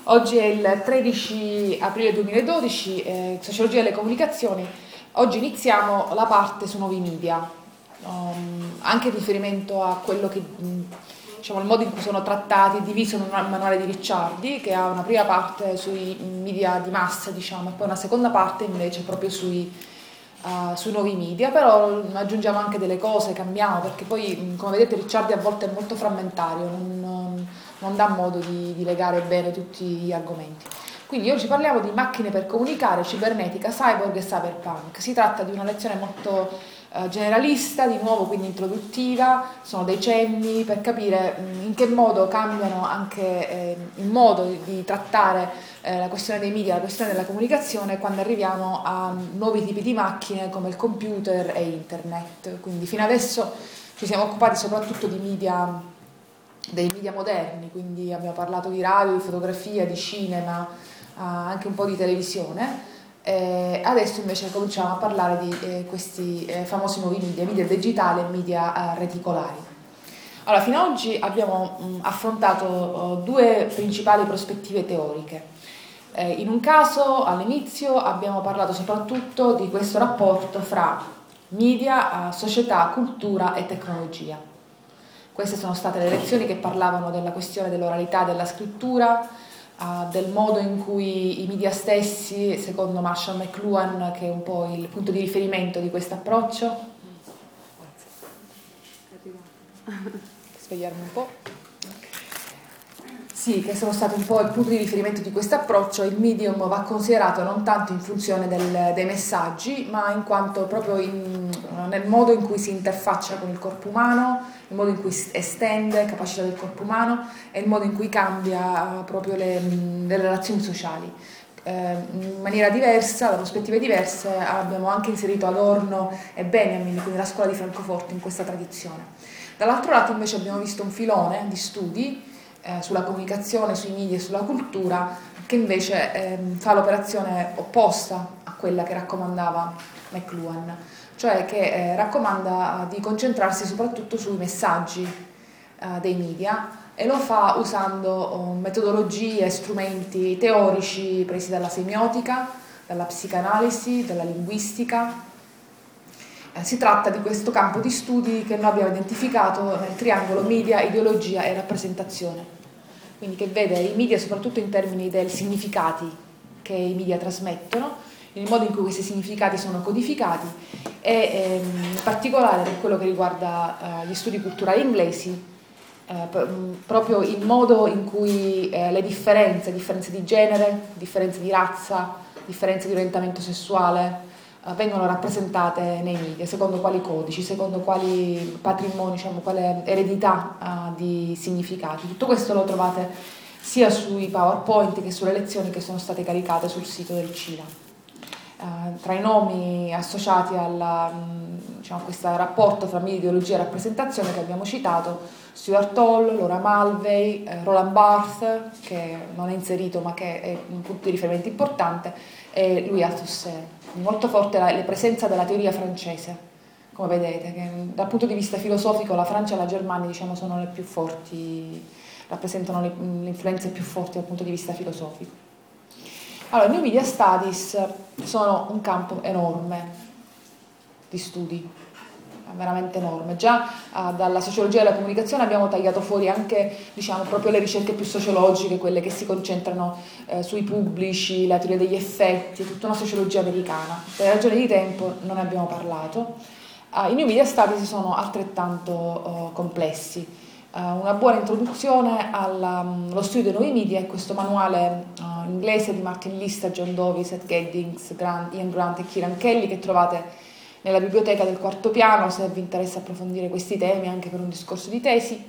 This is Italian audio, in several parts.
Oggi è il 13 aprile 2012, Sociologia delle comunicazioni. Oggi iniziamo la parte su nuovi media, anche in riferimento a quello che, diciamo, il modo in cui sono trattati, diviso in un manuale di Ricciardi, che ha una prima parte sui media di massa, diciamo, e poi una seconda parte invece proprio sui nuovi media, però aggiungiamo anche delle cose, cambiamo, perché poi, come vedete, Ricciardi a volte è molto frammentario, non dà modo di legare bene tutti gli argomenti. Quindi oggi parliamo di macchine per comunicare, cibernetica, cyborg e cyberpunk. Si tratta di una lezione molto generalista, di nuovo quindi introduttiva, sono dei cenni per capire in che modo cambiano anche il modo di trattare la questione dei media, la questione della comunicazione quando arriviamo a nuovi tipi di macchine come il computer e internet. Quindi fino adesso ci siamo occupati soprattutto di media, dei media moderni, quindi abbiamo parlato di radio, di fotografia, di cinema, anche un po' di televisione. Adesso invece cominciamo a parlare di questi famosi nuovi media digitali e media reticolari. Allora, fino ad oggi abbiamo affrontato due principali prospettive teoriche. In un caso, all'inizio, abbiamo parlato soprattutto di questo rapporto fra media, società, cultura e tecnologia. Queste sono state le lezioni che parlavano della questione dell'oralità della scrittura, del modo in cui i media stessi, secondo Marshall McLuhan, che è un po' il punto di riferimento di questo approccio. Svegliarmi un po'. Sì, che sono stati un po' il punto di riferimento di questo approccio. Il medium va considerato non tanto in funzione dei messaggi, ma in quanto proprio nel modo in cui si interfaccia con il corpo umano, il modo in cui estende capacità del corpo umano e il modo in cui cambia proprio le relazioni sociali. In maniera diversa, da prospettive diverse, abbiamo anche inserito Adorno e Benjamin, quindi la scuola di Francoforte, in questa tradizione. Dall'altro lato invece abbiamo visto un filone di studi sulla comunicazione, sui media e sulla cultura, che invece fa l'operazione opposta a quella che raccomandava McLuhan, cioè che raccomanda di concentrarsi soprattutto sui messaggi dei media, e lo fa usando metodologie e strumenti teorici presi dalla semiotica, dalla psicanalisi, dalla linguistica. Si tratta di questo campo di studi che noi abbiamo identificato nel triangolo media, ideologia e rappresentazione, quindi che vede i media soprattutto in termini dei significati che i media trasmettono, il modo in cui questi significati sono codificati e in particolare per quello che riguarda gli studi culturali inglesi, proprio il modo in cui le differenze di genere, differenze di razza, differenze di orientamento sessuale vengono rappresentate nei media, secondo quali codici, secondo quali patrimoni, diciamo, quale eredità di significati. Tutto questo lo trovate sia sui PowerPoint che sulle lezioni che sono state caricate sul sito del CILA. Tra i nomi associati diciamo, a questo rapporto tra media, ideologia e rappresentazione che abbiamo citato, Stuart Hall, Laura Mulvey, Roland Barthes, che non è inserito ma che è un punto di riferimento importante, e Louis Althusser. Molto forte la presenza della teoria francese, come vedete, che dal punto di vista filosofico la Francia e la Germania, diciamo, sono le più forti, rappresentano le influenze più forti dal punto di vista filosofico. Allora, i New Media Studies sono un campo enorme di studi, veramente enorme. Già dalla sociologia della comunicazione abbiamo tagliato fuori anche, diciamo, proprio le ricerche più sociologiche, quelle che si concentrano sui pubblici, la teoria degli effetti, tutta una sociologia americana. Per ragioni di tempo non ne abbiamo parlato. I New Media Studies sono altrettanto complessi. Una buona introduzione allo studio dei nuovi media è questo manuale inglese di Martin Lister, John Dovey, Seth Giddings, Ian Grant e Kieran Kelly, che trovate nella biblioteca del quarto piano se vi interessa approfondire questi temi anche per un discorso di tesi,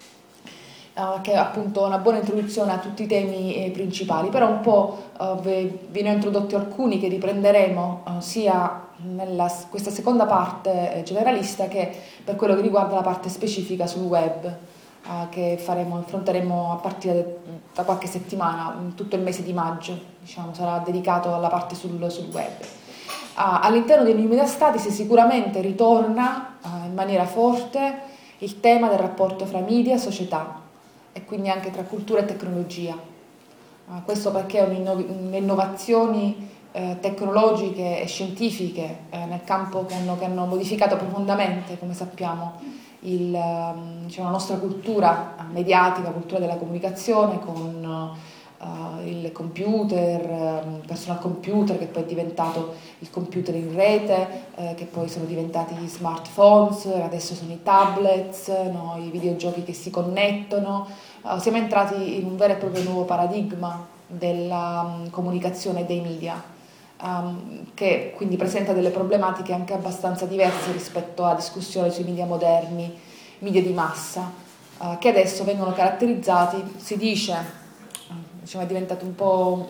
che è appunto una buona introduzione a tutti i temi principali, però un po' ve ne ho introdotti alcuni che riprenderemo sia nella questa seconda parte generalista che per quello che riguarda la parte specifica sul web, che affronteremo a partire da qualche settimana, tutto il mese di maggio, diciamo, sarà dedicato alla parte sul web. All'interno dei New Media Studies sicuramente ritorna in maniera forte il tema del rapporto fra media e società, e quindi anche tra cultura e tecnologia. Questo perché le innovazioni tecnologiche e scientifiche nel campo che hanno modificato profondamente, come sappiamo, diciamo, la nostra cultura mediatica, la cultura della comunicazione con il computer, personal computer che poi è diventato il computer in rete, che poi sono diventati gli smartphones, adesso sono i tablets, no, i videogiochi che si connettono. Siamo entrati in un vero e proprio nuovo paradigma della comunicazione e dei media, che quindi presenta delle problematiche anche abbastanza diverse rispetto alla discussione sui media moderni, media di massa, che adesso vengono caratterizzati, si dice, diciamo, è diventato un po'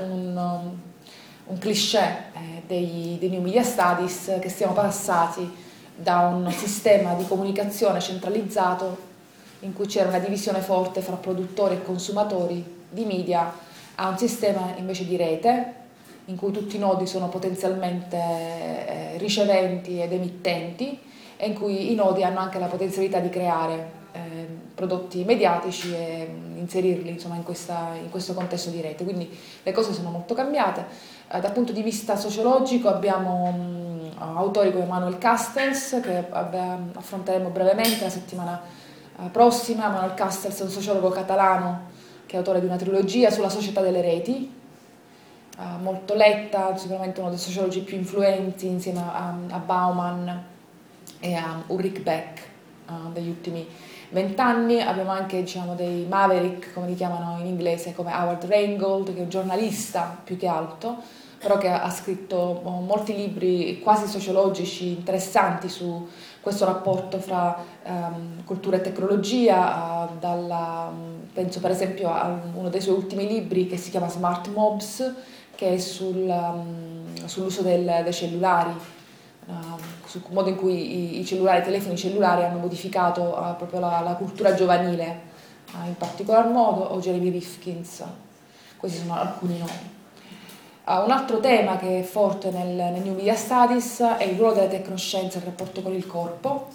un cliché dei New Media Studies, che siamo passati da un sistema di comunicazione centralizzato in cui c'era una divisione forte fra produttori e consumatori di media a un sistema invece di rete in cui tutti i nodi sono potenzialmente riceventi ed emittenti e in cui i nodi hanno anche la potenzialità di creare prodotti mediatici e inserirli, insomma, in questo contesto di rete. Quindi le cose sono molto cambiate. Dal punto di vista sociologico abbiamo autori come Manuel Castells, che affronteremo brevemente la settimana prossima. Manuel Castells è un sociologo catalano che è autore di una trilogia sulla società delle reti, molto letta, sicuramente uno dei sociologi più influenti insieme a Bauman e a Ulrich Beck degli ultimi 20 anni. Abbiamo anche, diciamo, dei maverick, come li chiamano in inglese, come Howard Rheingold, che è un giornalista più che altro, però che ha scritto molti libri quasi sociologici interessanti su questo rapporto fra cultura e tecnologia, penso per esempio a uno dei suoi ultimi libri che si chiama Smart Mobs, che è sull'uso dei cellulari, sul modo in cui i telefoni cellulari hanno modificato proprio la cultura giovanile, in particolar modo, o Jeremy Rifkins. Questi sono alcuni nomi. Un altro tema che è forte nel New Media Studies è il ruolo della tecnoscienza e il rapporto con il corpo.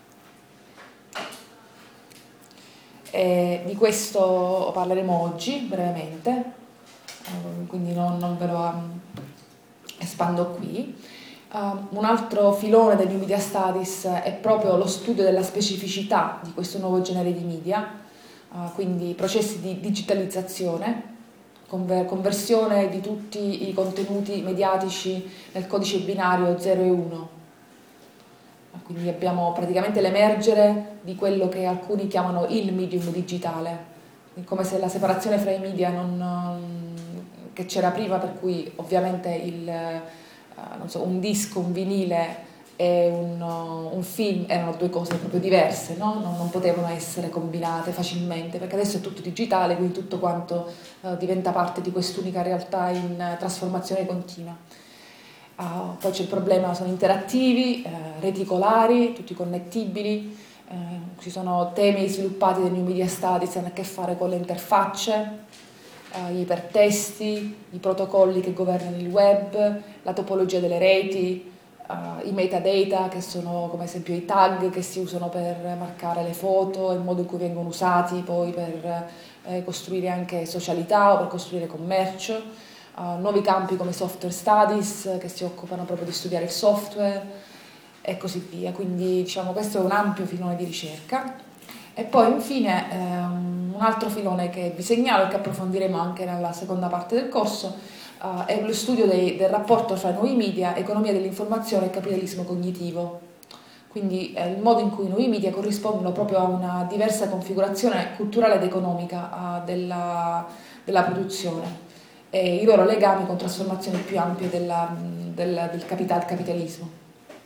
Di questo parleremo oggi brevemente, quindi non ve lo espando qui. Un altro filone del New Media Studies è proprio lo studio della specificità di questo nuovo genere di media, quindi processi di digitalizzazione, conversione di tutti i contenuti mediatici nel codice binario 0 e 1. Quindi abbiamo praticamente l'emergere di quello che alcuni chiamano il medium digitale, come se la separazione fra i media che c'era prima, per cui ovviamente un disco, un vinile e un film erano due cose proprio diverse, no? Non potevano essere combinate facilmente, perché adesso è tutto digitale, quindi tutto quanto diventa parte di quest'unica realtà in trasformazione continua. Poi c'è il problema, sono interattivi, reticolari, tutti connettibili, ci sono temi sviluppati dai New Media Studies che hanno a che fare con le interfacce, gli ipertesti, i protocolli che governano il web, la topologia delle reti, i metadata, che sono come esempio i tag che si usano per marcare le foto, il modo in cui vengono usati poi per costruire anche socialità o per costruire commercio. Nuovi campi come software studies, che si occupano proprio di studiare il software e così via. Quindi, diciamo, questo è un ampio filone di ricerca. E poi infine un altro filone che vi segnalo e che approfondiremo anche nella seconda parte del corso è lo studio del rapporto fra nuovi media, economia dell'informazione e capitalismo cognitivo. Quindi il modo in cui i nuovi media corrispondono proprio a una diversa configurazione culturale ed economica della produzione e i loro legami con trasformazioni più ampie del capitalismo.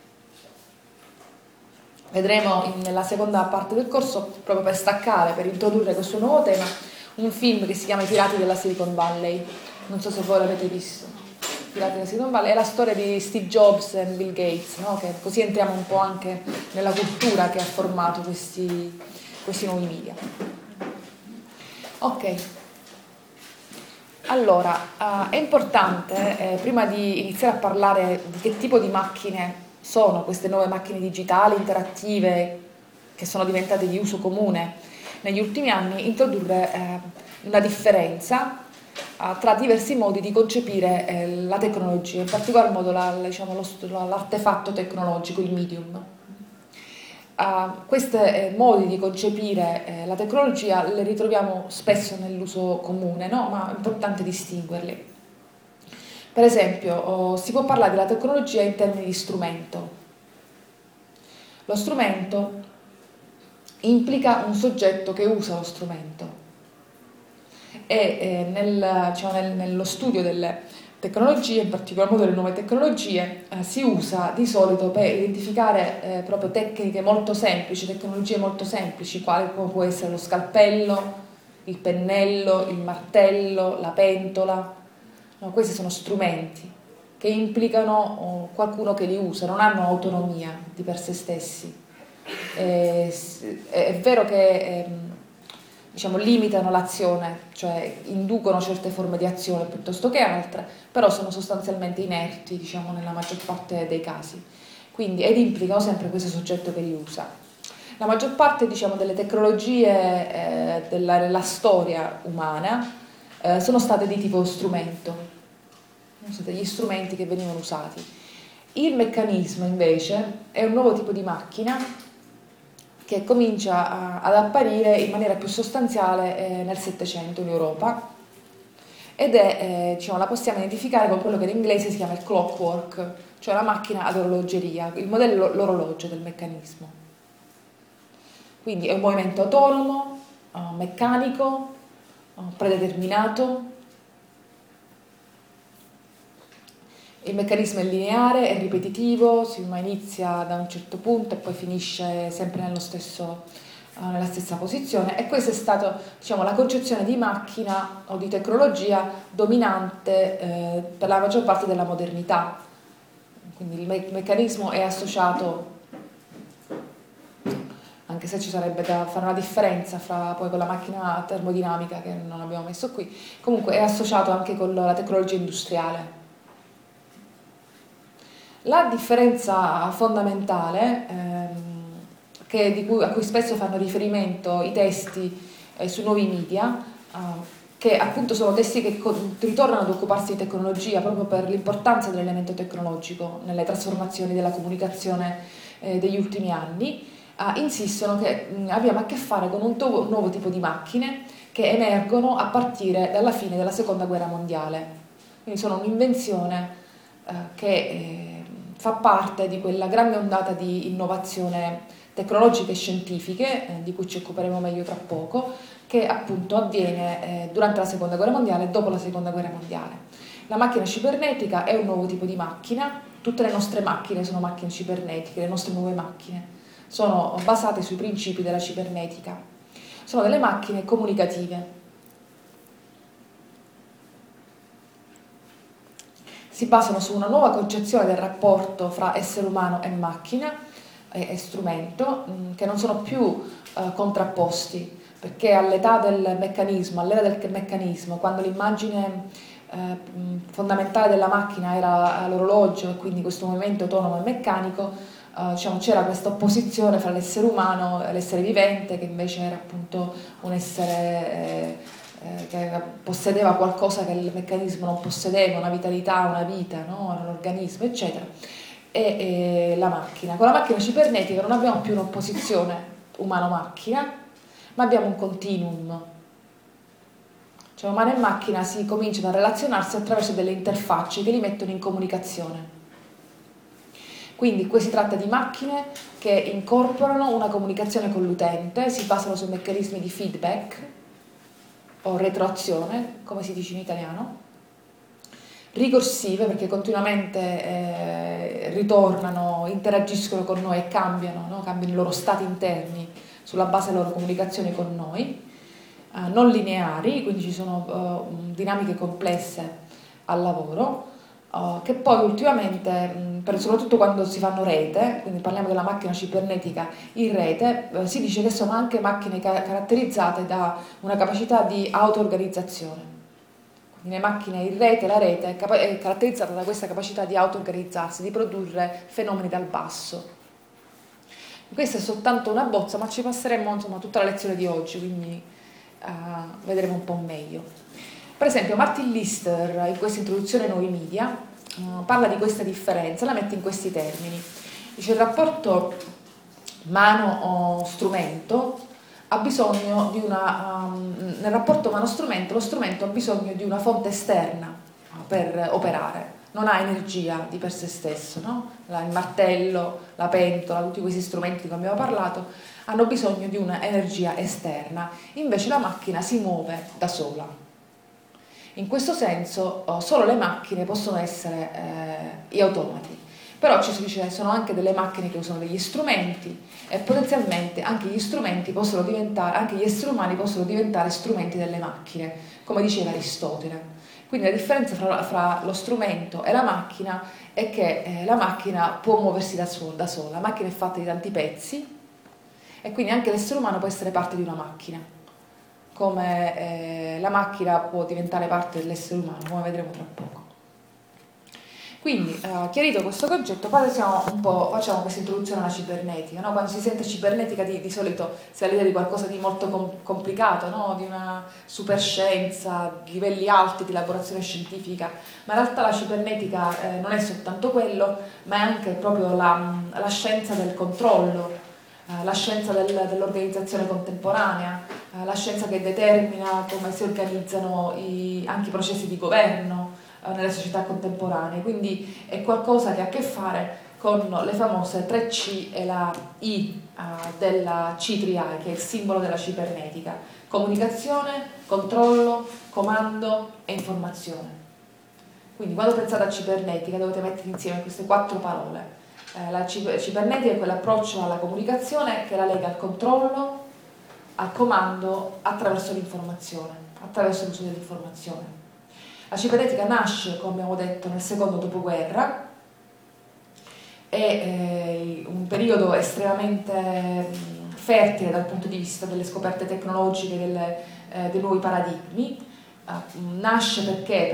Vedremo nella seconda parte del corso, proprio per staccare, per introdurre questo nuovo tema, un film che si chiama I Pirati della Silicon Valley. Non so se voi l'avete visto. I Pirati della Silicon Valley è la storia di Steve Jobs e Bill Gates, no? Che così entriamo un po' anche nella cultura che ha formato questi nuovi media. Ok. Allora, è importante, prima di iniziare a parlare di che tipo di macchine sono queste nuove macchine digitali, interattive, che sono diventate di uso comune negli ultimi anni, introdurre una differenza tra diversi modi di concepire la tecnologia, in particolar modo diciamo, l'artefatto tecnologico, il medium. Questi modi di concepire la tecnologia le ritroviamo spesso nell'uso comune, no? Ma è importante distinguerli. Per esempio, si può parlare della tecnologia in termini di strumento. Lo strumento implica un soggetto che usa lo strumento e nello studio delle tecnologie, in particolar modo delle nuove tecnologie, si usa di solito per identificare proprio tecniche molto semplici, tecnologie molto semplici, quali può essere lo scalpello, il pennello, il martello, la pentola. No, questi sono strumenti che implicano qualcuno che li usa, non hanno autonomia di per sé stessi. È vero che diciamo, limitano l'azione, cioè inducono certe forme di azione piuttosto che altre, però sono sostanzialmente inerti, diciamo, nella maggior parte dei casi. Quindi, ed implicano sempre questo soggetto che li usa. La maggior parte, diciamo, delle tecnologie della storia umana sono state di tipo strumento, sono degli strumenti che venivano usati. Il meccanismo invece è un nuovo tipo di macchina che comincia ad apparire in maniera più sostanziale nel Settecento in Europa ed è, diciamo, la possiamo identificare con quello che in inglese si chiama il clockwork, cioè la macchina ad orologeria, il modello l'orologio del meccanismo. Quindi è un movimento autonomo, meccanico, predeterminato. Il meccanismo è lineare, è ripetitivo, inizia da un certo punto e poi finisce sempre nella stessa posizione, e questa è stata, diciamo, la concezione di macchina o di tecnologia dominante per la maggior parte della modernità. Quindi il meccanismo è associato, anche se ci sarebbe da fare una differenza poi con la macchina termodinamica che non abbiamo messo qui, comunque è associato anche con la tecnologia industriale. La differenza fondamentale a cui spesso fanno riferimento i testi sui nuovi media, che appunto sono testi che ritornano ad occuparsi di tecnologia proprio per l'importanza dell'elemento tecnologico nelle trasformazioni della comunicazione degli ultimi anni, insistono che abbiamo a che fare con un nuovo tipo di macchine che emergono a partire dalla fine della Seconda Guerra Mondiale. Quindi sono un'invenzione che fa parte di quella grande ondata di innovazione tecnologiche e scientifiche, di cui ci occuperemo meglio tra poco, che appunto avviene durante la Seconda Guerra Mondiale e dopo la Seconda Guerra Mondiale. La macchina cibernetica è un nuovo tipo di macchina, tutte le nostre macchine sono macchine cibernetiche, le nostre nuove macchine sono basate sui principi della cibernetica, sono delle macchine comunicative. Si basano su una nuova concezione del rapporto fra essere umano e macchina e strumento, che non sono più contrapposti, perché all'età del meccanismo, all'era del meccanismo, quando l'immagine fondamentale della macchina era l'orologio e quindi questo movimento autonomo e meccanico, diciamo, c'era questa opposizione fra l'essere umano e l'essere vivente, che invece era appunto un essere che possedeva qualcosa che il meccanismo non possedeva, una vitalità, una vita, no? Un organismo, eccetera, e la macchina. Con la macchina cibernetica non abbiamo più un'opposizione umano-macchina, ma abbiamo un continuum. Cioè umano e macchina si cominciano a relazionarsi attraverso delle interfacce che li mettono in comunicazione. Quindi qui si tratta di macchine che incorporano una comunicazione con l'utente, si basano su meccanismi di feedback o retroazione, come si dice in italiano, ricorsive perché continuamente ritornano, interagiscono con noi e cambiano, no? Cambiano i loro stati interni sulla base delle loro comunicazioni con noi, non lineari, quindi ci sono dinamiche complesse al lavoro, che poi ultimamente, soprattutto quando si fanno rete, quindi parliamo della macchina cibernetica in rete, si dice che sono anche macchine caratterizzate da una capacità di auto-organizzazione. Quindi le macchine in rete, la rete è caratterizzata da questa capacità di auto-organizzarsi, di produrre fenomeni dal basso. Questa è soltanto una bozza, ma ci passeremo insomma tutta la lezione di oggi, quindi vedremo un po' meglio. Per esempio Martin Lister in questa introduzione ai nuovi media parla di questa differenza, la mette in questi termini. Dice: il rapporto mano-strumento ha bisogno di nel rapporto mano-strumento lo strumento ha bisogno di una fonte esterna per operare, non ha energia di per sé stesso, no? Il martello, la pentola, tutti questi strumenti di cui abbiamo parlato hanno bisogno di un'energia esterna, invece la macchina si muove da sola. In questo senso solo le macchine possono essere gli automati, però ci si dice sono anche delle macchine che usano degli strumenti e potenzialmente anche gli strumenti possono diventare, anche gli esseri umani possono diventare strumenti delle macchine, come diceva Aristotele. Quindi la differenza fra lo strumento e la macchina è che la macchina può muoversi da sola, la macchina è fatta di tanti pezzi e quindi anche l'essere umano può essere parte di una macchina, come la macchina può diventare parte dell'essere umano, come vedremo tra poco. Quindi, chiarito questo concetto, poi facciamo questa introduzione alla cibernetica, no? Quando si sente cibernetica di solito si ha l'idea di qualcosa di molto complicato, no? Di una superscienza, livelli alti di elaborazione scientifica, ma in realtà la cibernetica non è soltanto quello, ma è anche proprio la scienza del controllo, la scienza dell'organizzazione contemporanea, la scienza che determina come si organizzano anche i processi di governo nelle società contemporanee, quindi è qualcosa che ha a che fare con le famose 3C e la I della C3I, che è il simbolo della cibernetica: comunicazione, controllo, comando e informazione. Quindi quando pensate a cibernetica dovete mettere insieme queste 4 parole. La cibernetica è quell'approccio alla comunicazione che la lega al controllo, al comando attraverso l'informazione, attraverso l'uso dell'informazione. La cibernetica nasce, come abbiamo detto, nel secondo dopoguerra, è un periodo estremamente fertile dal punto di vista delle scoperte tecnologiche, dei nuovi paradigmi. Nasce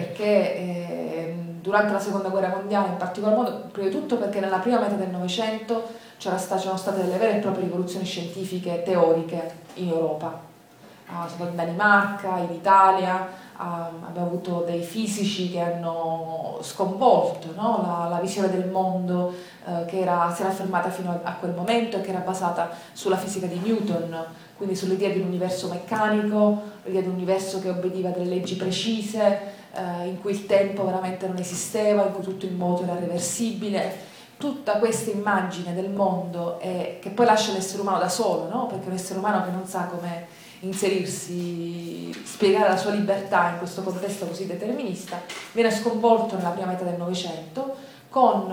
perché durante la seconda guerra mondiale, in particolar modo, prima di tutto perché nella prima metà del Novecento c'erano state delle vere e proprie rivoluzioni scientifiche teoriche in Europa, soprattutto in Danimarca, in Italia. Abbiamo avuto dei fisici che hanno sconvolto, no? la visione del mondo che si era affermata fino a quel momento e che era basata sulla fisica di Newton, quindi sull'idea di un universo meccanico, l'idea di un universo che obbediva a delle leggi precise, in cui il tempo veramente non esisteva, in cui tutto il moto era reversibile. Tutta questa immagine del mondo che poi lascia l'essere umano da solo, no? Perché un essere umano che non sa come inserirsi, spiegare la sua libertà in questo contesto così determinista, viene sconvolto nella prima metà del Novecento con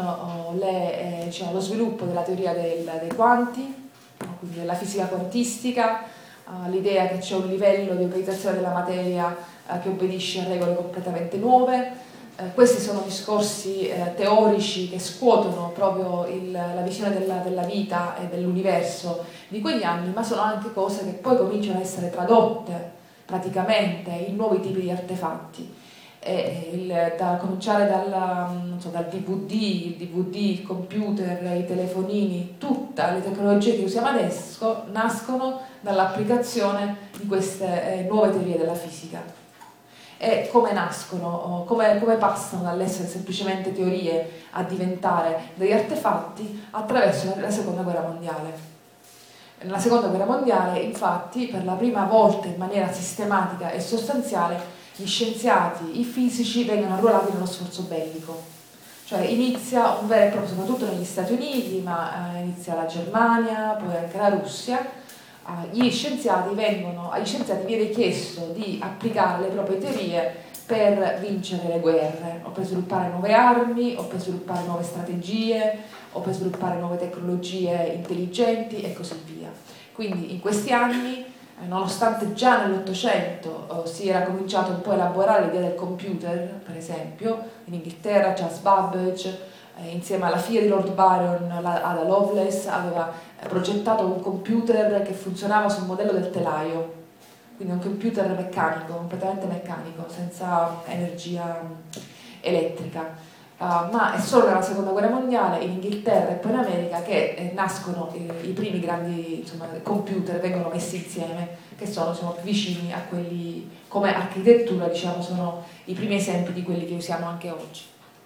lo sviluppo della teoria dei quanti, quindi della fisica quantistica, l'idea che c'è un livello di organizzazione della materia che obbedisce a regole completamente nuove. Questi sono discorsi teorici che scuotono proprio la visione della vita e dell'universo di quegli anni, ma sono anche cose che poi cominciano a essere tradotte praticamente in nuovi tipi di artefatti. Da cominciare dal DVD, il computer, i telefonini, tutte le tecnologie che usiamo adesso nascono dall'applicazione di queste nuove teorie della fisica. E come nascono, come passano dall'essere semplicemente teorie a diventare degli artefatti attraverso la seconda guerra mondiale. Nella seconda guerra mondiale, infatti, per la prima volta in maniera sistematica e sostanziale, gli scienziati, i fisici vengono arruolati nello sforzo bellico. Cioè inizia un vero e proprio, soprattutto negli Stati Uniti, ma inizia la Germania, poi anche la Russia. Agli scienziati viene chiesto di applicare le proprie teorie per vincere le guerre, o per sviluppare nuove armi, o per sviluppare nuove strategie, o per sviluppare nuove tecnologie intelligenti e così via. Quindi in questi anni, nonostante già nell'Ottocento si era cominciato un po' a elaborare l'idea del computer, per esempio, in Inghilterra Charles Babbage, insieme alla figlia di Lord Byron, Ada Lovelace, aveva progettato un computer che funzionava sul modello del telaio, quindi un computer meccanico, completamente meccanico, senza energia elettrica. ma è solo nella seconda guerra mondiale, in Inghilterra e poi in America, che nascono i primi grandi, insomma, computer, vengono messi insieme, che sono, diciamo, più vicini a quelli, come architettura, diciamo, sono i primi esempi di quelli che usiamo anche oggi.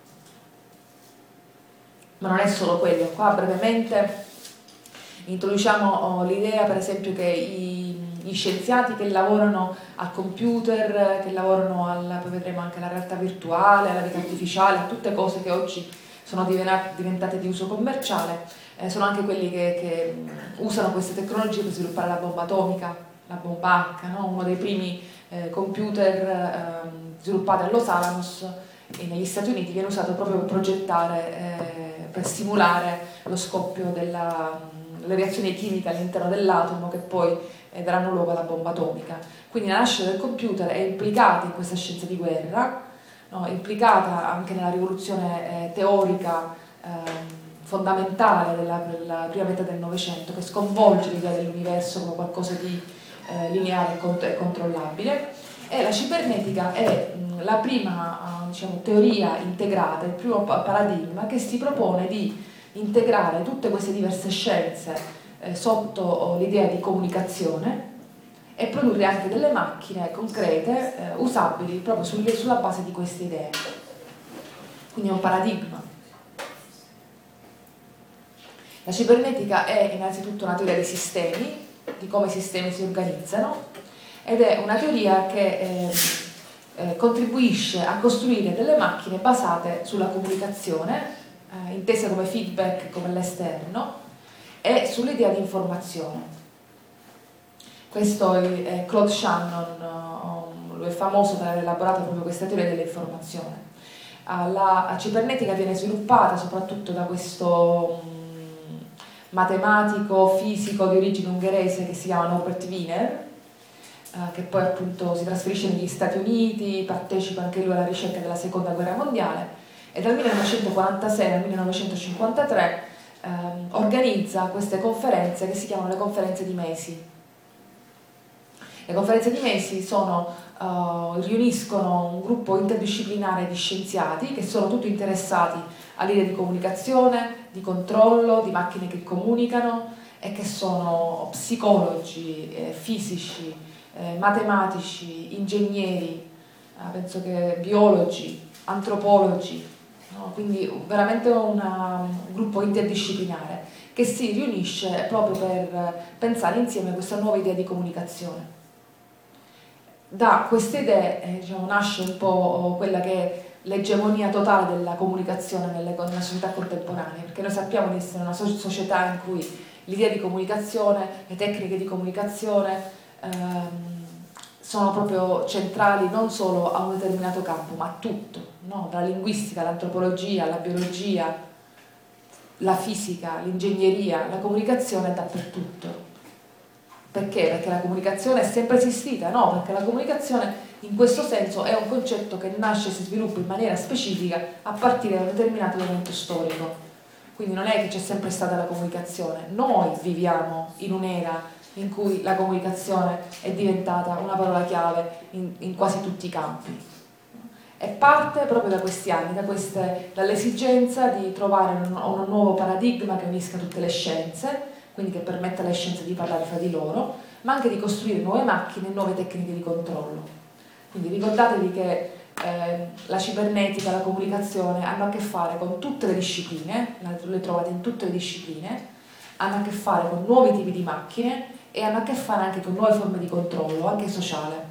Ma non è solo quello, qua brevemente introduciamo l'idea, per esempio, che gli scienziati che lavorano al computer, che lavorano poi vedremo anche alla realtà virtuale, alla vita artificiale, a tutte cose che oggi sono diventate di uso commerciale, sono anche quelli che usano queste tecnologie per sviluppare la bomba atomica, la bomba H, no? Uno dei primi computer sviluppati a Los Alamos negli Stati Uniti viene usato proprio per progettare, per simulare lo scoppio delle reazioni chimiche all'interno dell'atomo che poi daranno luogo alla bomba atomica. Quindi la nascita del computer è implicata in questa scienza di guerra, no? È implicata anche nella rivoluzione teorica fondamentale della prima metà del Novecento, che sconvolge l'idea dell'universo come qualcosa di lineare e controllabile. E la cibernetica è la prima diciamo, teoria integrata, il primo paradigma che si propone di integrare tutte queste diverse scienze sotto l'idea di comunicazione e produrre anche delle macchine concrete usabili proprio sulla base di queste idee. Quindi è un paradigma. La cibernetica è innanzitutto una teoria dei sistemi, di come i sistemi si organizzano, ed è una teoria che contribuisce a costruire delle macchine basate sulla comunicazione, intesa come feedback, come l'esterno, e sull'idea di informazione. Questo è Claude Shannon, lui è famoso per aver elaborato proprio questa teoria dell'informazione. La cibernetica viene sviluppata soprattutto da questo matematico fisico di origine ungherese che si chiama Norbert Wiener, che poi appunto si trasferisce negli Stati Uniti, partecipa anche lui alla ricerca della seconda guerra mondiale e dal 1946 al 1953 organizza queste conferenze che si chiamano le conferenze di Mesi. Le conferenze di Mesi riuniscono un gruppo interdisciplinare di scienziati che sono tutti interessati all'idea di comunicazione, di controllo, di macchine che comunicano e che sono psicologi, fisici, matematici, ingegneri, penso che biologi, antropologi, no? Quindi veramente un gruppo interdisciplinare che si riunisce proprio per pensare insieme a questa nuova idea di comunicazione. Da queste idee diciamo, nasce un po' quella che è l'egemonia totale della comunicazione nella società contemporanea, perché noi sappiamo di essere una società in cui l'idea di comunicazione, le tecniche di comunicazione sono proprio centrali non solo a un determinato campo, ma a tutto, no? Dalla linguistica, all'antropologia, alla biologia, la fisica, l'ingegneria, la comunicazione è dappertutto. Perché? Perché la comunicazione è sempre esistita? No, perché la comunicazione in questo senso è un concetto che nasce e si sviluppa in maniera specifica a partire da un determinato momento storico. Quindi non è che c'è sempre stata la comunicazione, noi viviamo in un'era in cui la comunicazione è diventata una parola chiave in quasi tutti i campi. E parte proprio da questi anni, dall'esigenza di trovare un nuovo paradigma che unisca tutte le scienze, quindi che permetta alle scienze di parlare fra di loro, ma anche di costruire nuove macchine e nuove tecniche di controllo. Quindi ricordatevi che la cibernetica, la comunicazione hanno a che fare con tutte le discipline, le trovate in tutte le discipline, hanno a che fare con nuovi tipi di macchine e hanno a che fare anche con nuove forme di controllo, anche sociale.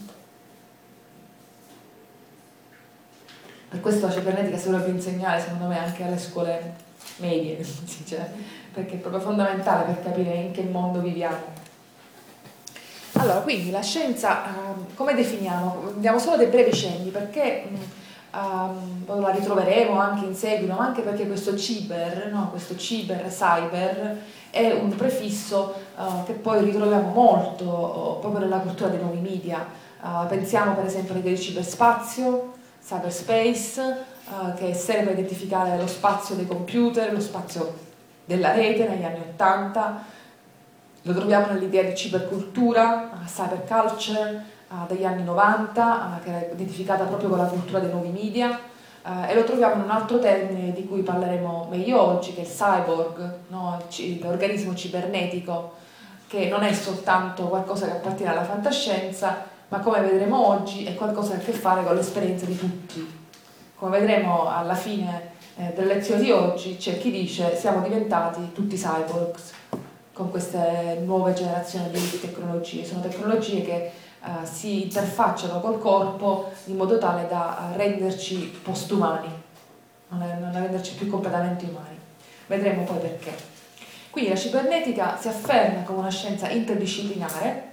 Per questo la cibernetica si dovrebbe insegnare, secondo me, anche alle scuole medie, perché è proprio fondamentale per capire in che mondo viviamo. Allora, quindi la scienza, come definiamo? Diamo solo dei brevi cenni, perché poi la ritroveremo anche in seguito, ma anche perché questo ciber, no? Questo cyber, è un prefisso che poi ritroviamo molto proprio nella cultura dei nuovi media. Pensiamo per esempio all'idea di ciberspazio, cyberspace, che serve a identificare lo spazio dei computer, lo spazio della rete negli anni '80, lo troviamo nell'idea di cibercultura, cyberculture degli anni '90, che era identificata proprio con la cultura dei nuovi media, e lo troviamo in un altro termine di cui parleremo meglio oggi, che è il cyborg, no? L'organismo cibernetico, che non è soltanto qualcosa che appartiene alla fantascienza, ma come vedremo oggi è qualcosa che ha a che fare con l'esperienza di tutti. Come vedremo alla fine delle lezioni di oggi, c'è chi dice siamo diventati tutti cyborgs con queste nuove generazioni di tecnologie. Sono tecnologie che si interfacciano col corpo in modo tale da renderci postumani, non renderci più completamente umani. Vedremo poi perché. Quindi la cibernetica si afferma come una scienza interdisciplinare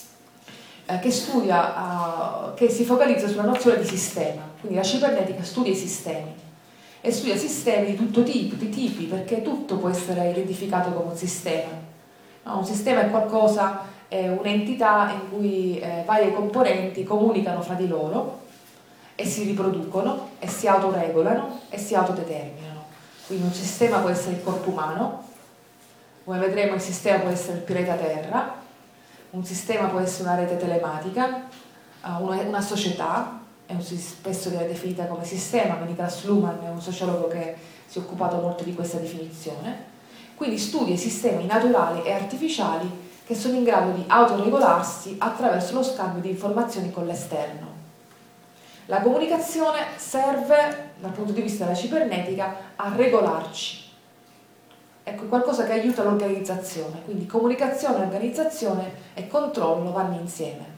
che studia, che si focalizza sulla nozione di sistema. Quindi la cibernetica studia i sistemi e studia sistemi di tutto tipo, di tipi, perché tutto può essere identificato come un sistema. No, un sistema è qualcosa, è un'entità in cui varie componenti comunicano fra di loro e si riproducono e si autoregolano e si autodeterminano. Quindi un sistema può essere il corpo umano, come vedremo il sistema può essere il pianeta Terra, un sistema può essere una rete telematica, una società, spesso viene definita come sistema, ma Niklas Luhmann è un sociologo che si è occupato molto di questa definizione. Quindi studia i sistemi naturali e artificiali che sono in grado di autoregolarsi attraverso lo scambio di informazioni con l'esterno. La comunicazione serve, dal punto di vista della cibernetica, a regolarci. Ecco, qualcosa che aiuta l'organizzazione. Quindi comunicazione, organizzazione e controllo vanno insieme.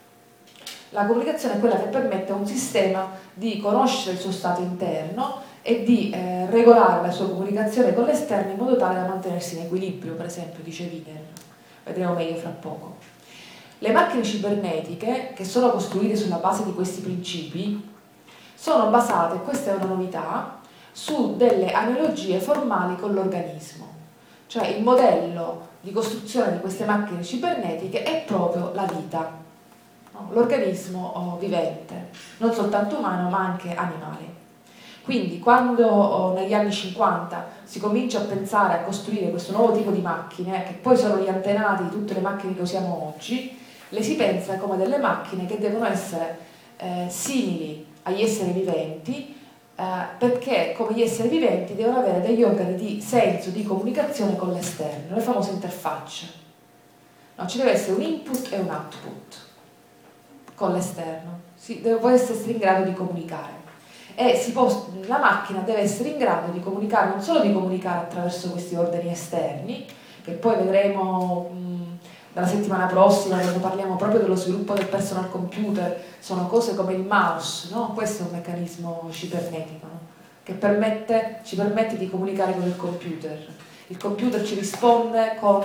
La comunicazione è quella che permette a un sistema di conoscere il suo stato interno e di regolare la sua comunicazione con l'esterno in modo tale da mantenersi in equilibrio, per esempio, dice Wiener. Vedremo meglio fra poco. Le macchine cibernetiche, che sono costruite sulla base di questi principi, sono basate, questa è una novità, su delle analogie formali con l'organismo. Cioè il modello di costruzione di queste macchine cibernetiche è proprio la vita, no? L'organismo vivente, non soltanto umano ma anche animale. Quindi quando negli anni 50 si comincia a pensare a costruire questo nuovo tipo di macchine, che poi sono gli antenati di tutte le macchine che usiamo oggi, le si pensa come delle macchine che devono essere simili agli esseri viventi, perché come gli esseri viventi devono avere degli organi di senso, di comunicazione con l'esterno, le famose interfacce. No, ci deve essere un input e un output con l'esterno, può essere in grado di comunicare. E la macchina deve essere in grado di comunicare, non solo di comunicare attraverso questi ordini esterni, che poi vedremo dalla settimana prossima, quando parliamo proprio dello sviluppo del personal computer, sono cose come il mouse, no? Questo è un meccanismo cibernetico, no? Che ci permette di comunicare con il computer. Il computer ci risponde con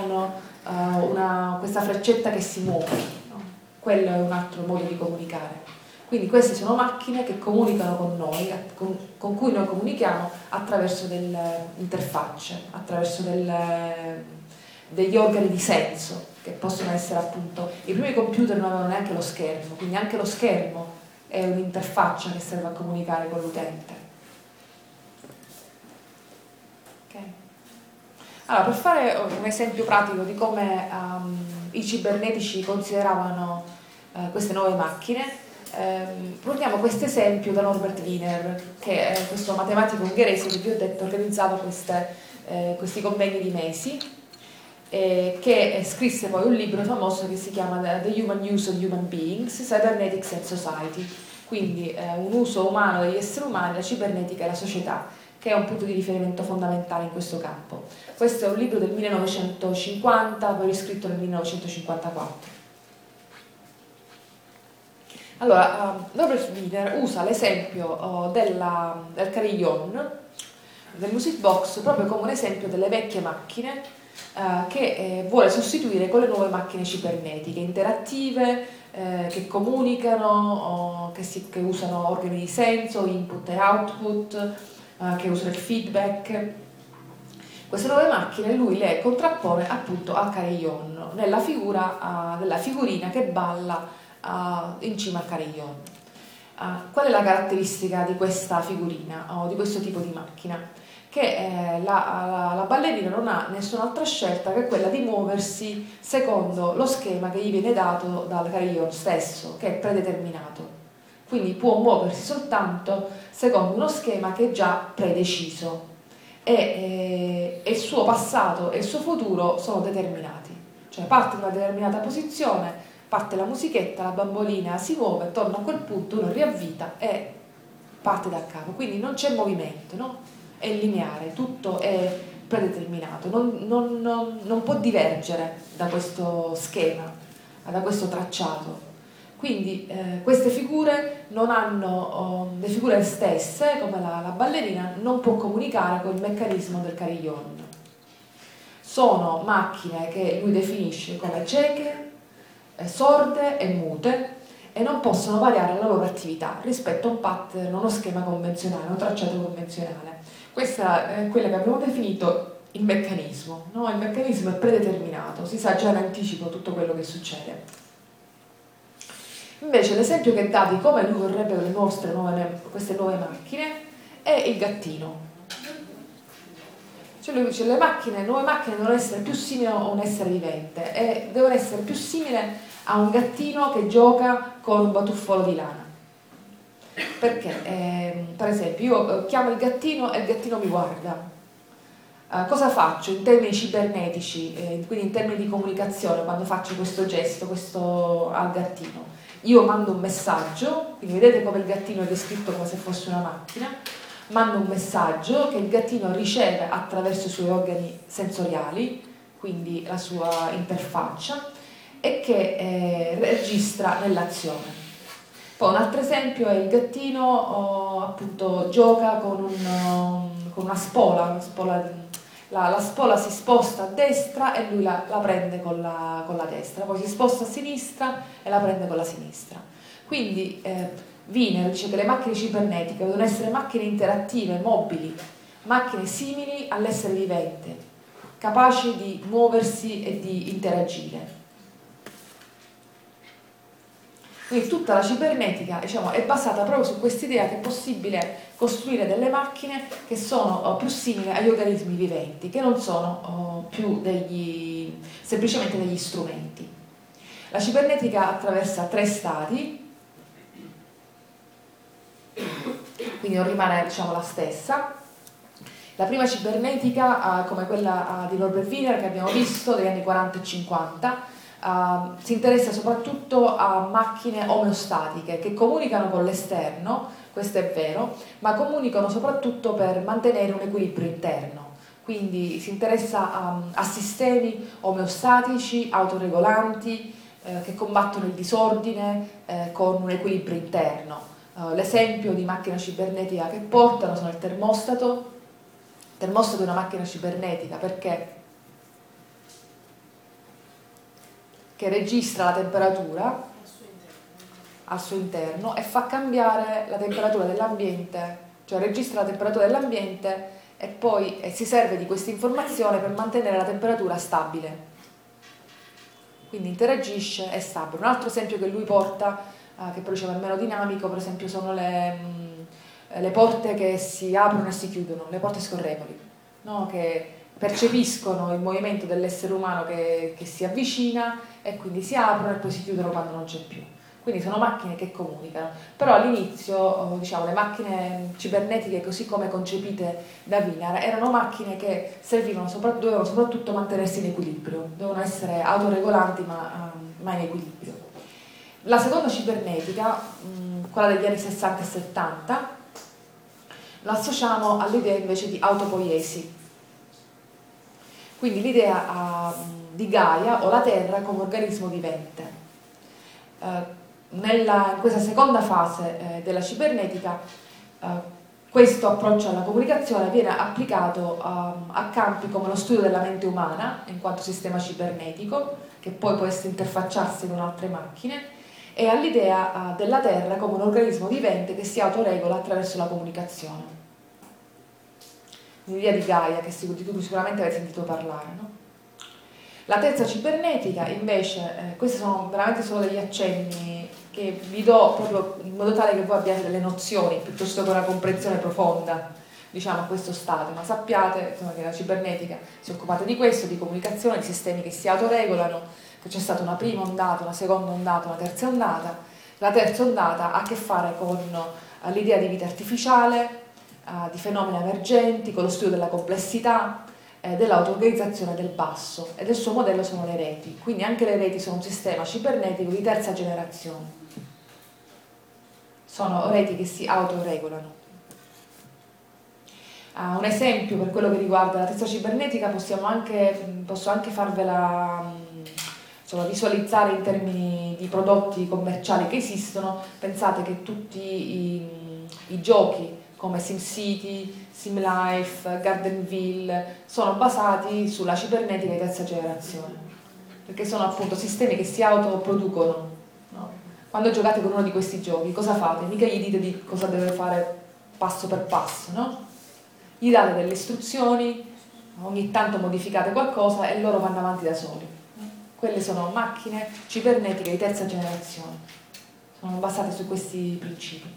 questa freccetta che si muove, no? Quello è un altro modo di comunicare. Quindi queste sono macchine che comunicano con noi, con cui noi comunichiamo attraverso delle interfacce, attraverso degli organi di senso, che possono essere appunto, i primi computer non avevano neanche lo schermo, quindi anche lo schermo è un'interfaccia che serve a comunicare con l'utente. Okay. Allora, per fare un esempio pratico di come i cibernetici consideravano queste nuove macchine, prendiamo questo esempio da Norbert Wiener, che è questo matematico ungherese che vi ho detto organizzava questi convegni di mesi, che scrisse poi un libro famoso che si chiama The Human Use of Human Beings, Cybernetics and Society, quindi un uso umano degli esseri umani, la cibernetica e la società, che è un punto di riferimento fondamentale in questo campo. Questo è un libro del 1950, poi riscritto nel 1954. Allora, Norbert Wiener usa l'esempio del carillon, del music box, proprio come un esempio delle vecchie macchine che vuole sostituire con le nuove macchine cibernetiche, interattive, che comunicano, che usano organi di senso, input e output, che usano il feedback. Queste nuove macchine lui le contrappone appunto al carillon, nella figura della figurina che balla in cima al carillon. Qual è la caratteristica di questa figurina o di questo tipo di macchina? Che la ballerina non ha nessun'altra scelta che quella di muoversi secondo lo schema che gli viene dato dal carillon stesso, che è predeterminato. quindi può muoversi soltanto secondo uno schema che è già predeciso e il suo passato e il suo futuro sono determinati, cioè parte da una determinata posizione, parte la musichetta, la bambolina si muove, torna a quel punto, uno riavvita e parte da capo, quindi non c'è movimento, no? È lineare, tutto è predeterminato, non può divergere da questo schema, da questo tracciato. Quindi queste figure non hanno, le figure stesse, come la ballerina, non può comunicare con il meccanismo del carillon. Sono macchine che lui definisce come cieche, sorde e mute e non possono variare la loro attività rispetto a un pattern, uno schema convenzionale, un tracciato convenzionale. Questa è quella che abbiamo definito il meccanismo, no? Il meccanismo è predeterminato, si sa già in anticipo tutto quello che succede. Invece l'esempio che dà di come lui vorrebbe queste nuove macchine è il gattino. Cioè lui dice le nuove macchine devono essere più simili a un essere vivente e devono essere più simili a un gattino che gioca con un batuffolo di lana. Perché, per esempio, io chiamo il gattino e il gattino mi guarda. Cosa faccio in termini cibernetici, quindi in termini di comunicazione, quando faccio questo gesto al gattino? Io mando un messaggio, quindi vedete come il gattino è descritto come se fosse una macchina, mando un messaggio che il gattino riceve attraverso i suoi organi sensoriali, quindi la sua interfaccia, e che registra nell'azione. Poi un altro esempio è il gattino appunto gioca con una spola, la spola si sposta a destra e lui la prende con la destra, poi si sposta a sinistra e la prende con la sinistra. Quindi Wiener dice che le macchine cibernetiche devono essere macchine interattive, mobili, macchine simili all'essere vivente, capaci di muoversi e di interagire. Quindi tutta la cibernetica, diciamo, è basata proprio su quest'idea che è possibile costruire delle macchine che sono più simili agli organismi viventi, che non sono più semplicemente degli strumenti. La cibernetica attraversa 3 stadi, quindi non rimane, diciamo, la stessa. La prima cibernetica, come quella di Norbert Wiener che abbiamo visto degli anni 40 e 50, si interessa soprattutto a macchine omeostatiche che comunicano con l'esterno, questo è vero, ma comunicano soprattutto per mantenere un equilibrio interno. Quindi si interessa a sistemi omeostatici, autoregolanti, che combattono il disordine con un equilibrio interno. L'esempio di macchina cibernetica che portano sono il termostato. Il termostato è una macchina cibernetica perché che registra la temperatura al suo interno e fa cambiare la temperatura dell'ambiente, cioè registra la temperatura dell'ambiente e poi si serve di questa informazione per mantenere la temperatura stabile. Quindi interagisce, è stabile. Un altro esempio che lui porta, che però diciamo è meno dinamico, per esempio sono le porte che si aprono e si chiudono, le porte scorrevoli, no? Che percepiscono il movimento dell'essere umano che si avvicina e quindi si aprono e poi si chiudono quando non c'è più. Quindi sono macchine che comunicano, però all'inizio diciamo, le macchine cibernetiche così come concepite da Wiener erano macchine che dovevano soprattutto mantenersi in equilibrio, dovevano essere autoregolanti ma in equilibrio. La seconda cibernetica, quella degli anni 60 e 70, la associamo all'idea invece di autopoiesi. Quindi l'idea di Gaia o la Terra come organismo vivente. In questa seconda fase della cibernetica questo approccio alla comunicazione viene applicato a campi come lo studio della mente umana in quanto sistema cibernetico che poi può interfacciarsi con altre macchine e all'idea della Terra come un organismo vivente che si autoregola attraverso la comunicazione. L'idea di Gaia di cui sicuramente avete sentito parlare, no? La terza cibernetica invece, questi sono veramente solo degli accenni che vi do proprio in modo tale che voi abbiate delle nozioni piuttosto che una comprensione profonda, diciamo, a questo stato, ma sappiate insomma, che la cibernetica si è occupata di questo, di comunicazione, di sistemi che si autoregolano, che c'è stata una prima ondata, una seconda ondata, una terza ondata, La terza ondata ha a che fare con l'idea di vita artificiale, di fenomeni emergenti, con lo studio della complessità, dell'auto-organizzazione del basso, e del suo modello sono le reti. Quindi anche le reti sono un sistema cibernetico di terza generazione. Sono reti che si autoregolano. Un esempio per quello che riguarda la terza cibernetica posso anche farvela visualizzare in termini di prodotti commerciali che esistono. Pensate che tutti i giochi come SimCity, SimLife, Gardenville sono basati sulla cibernetica di terza generazione, perché sono appunto sistemi che si autoproducono, no? Quando giocate con uno di questi giochi cosa fate? Mica gli dite di cosa deve fare passo per passo, no? Gli date delle istruzioni, ogni tanto modificate qualcosa e loro vanno avanti da soli. Quelle sono macchine cibernetiche di terza generazione, sono basate su questi principi.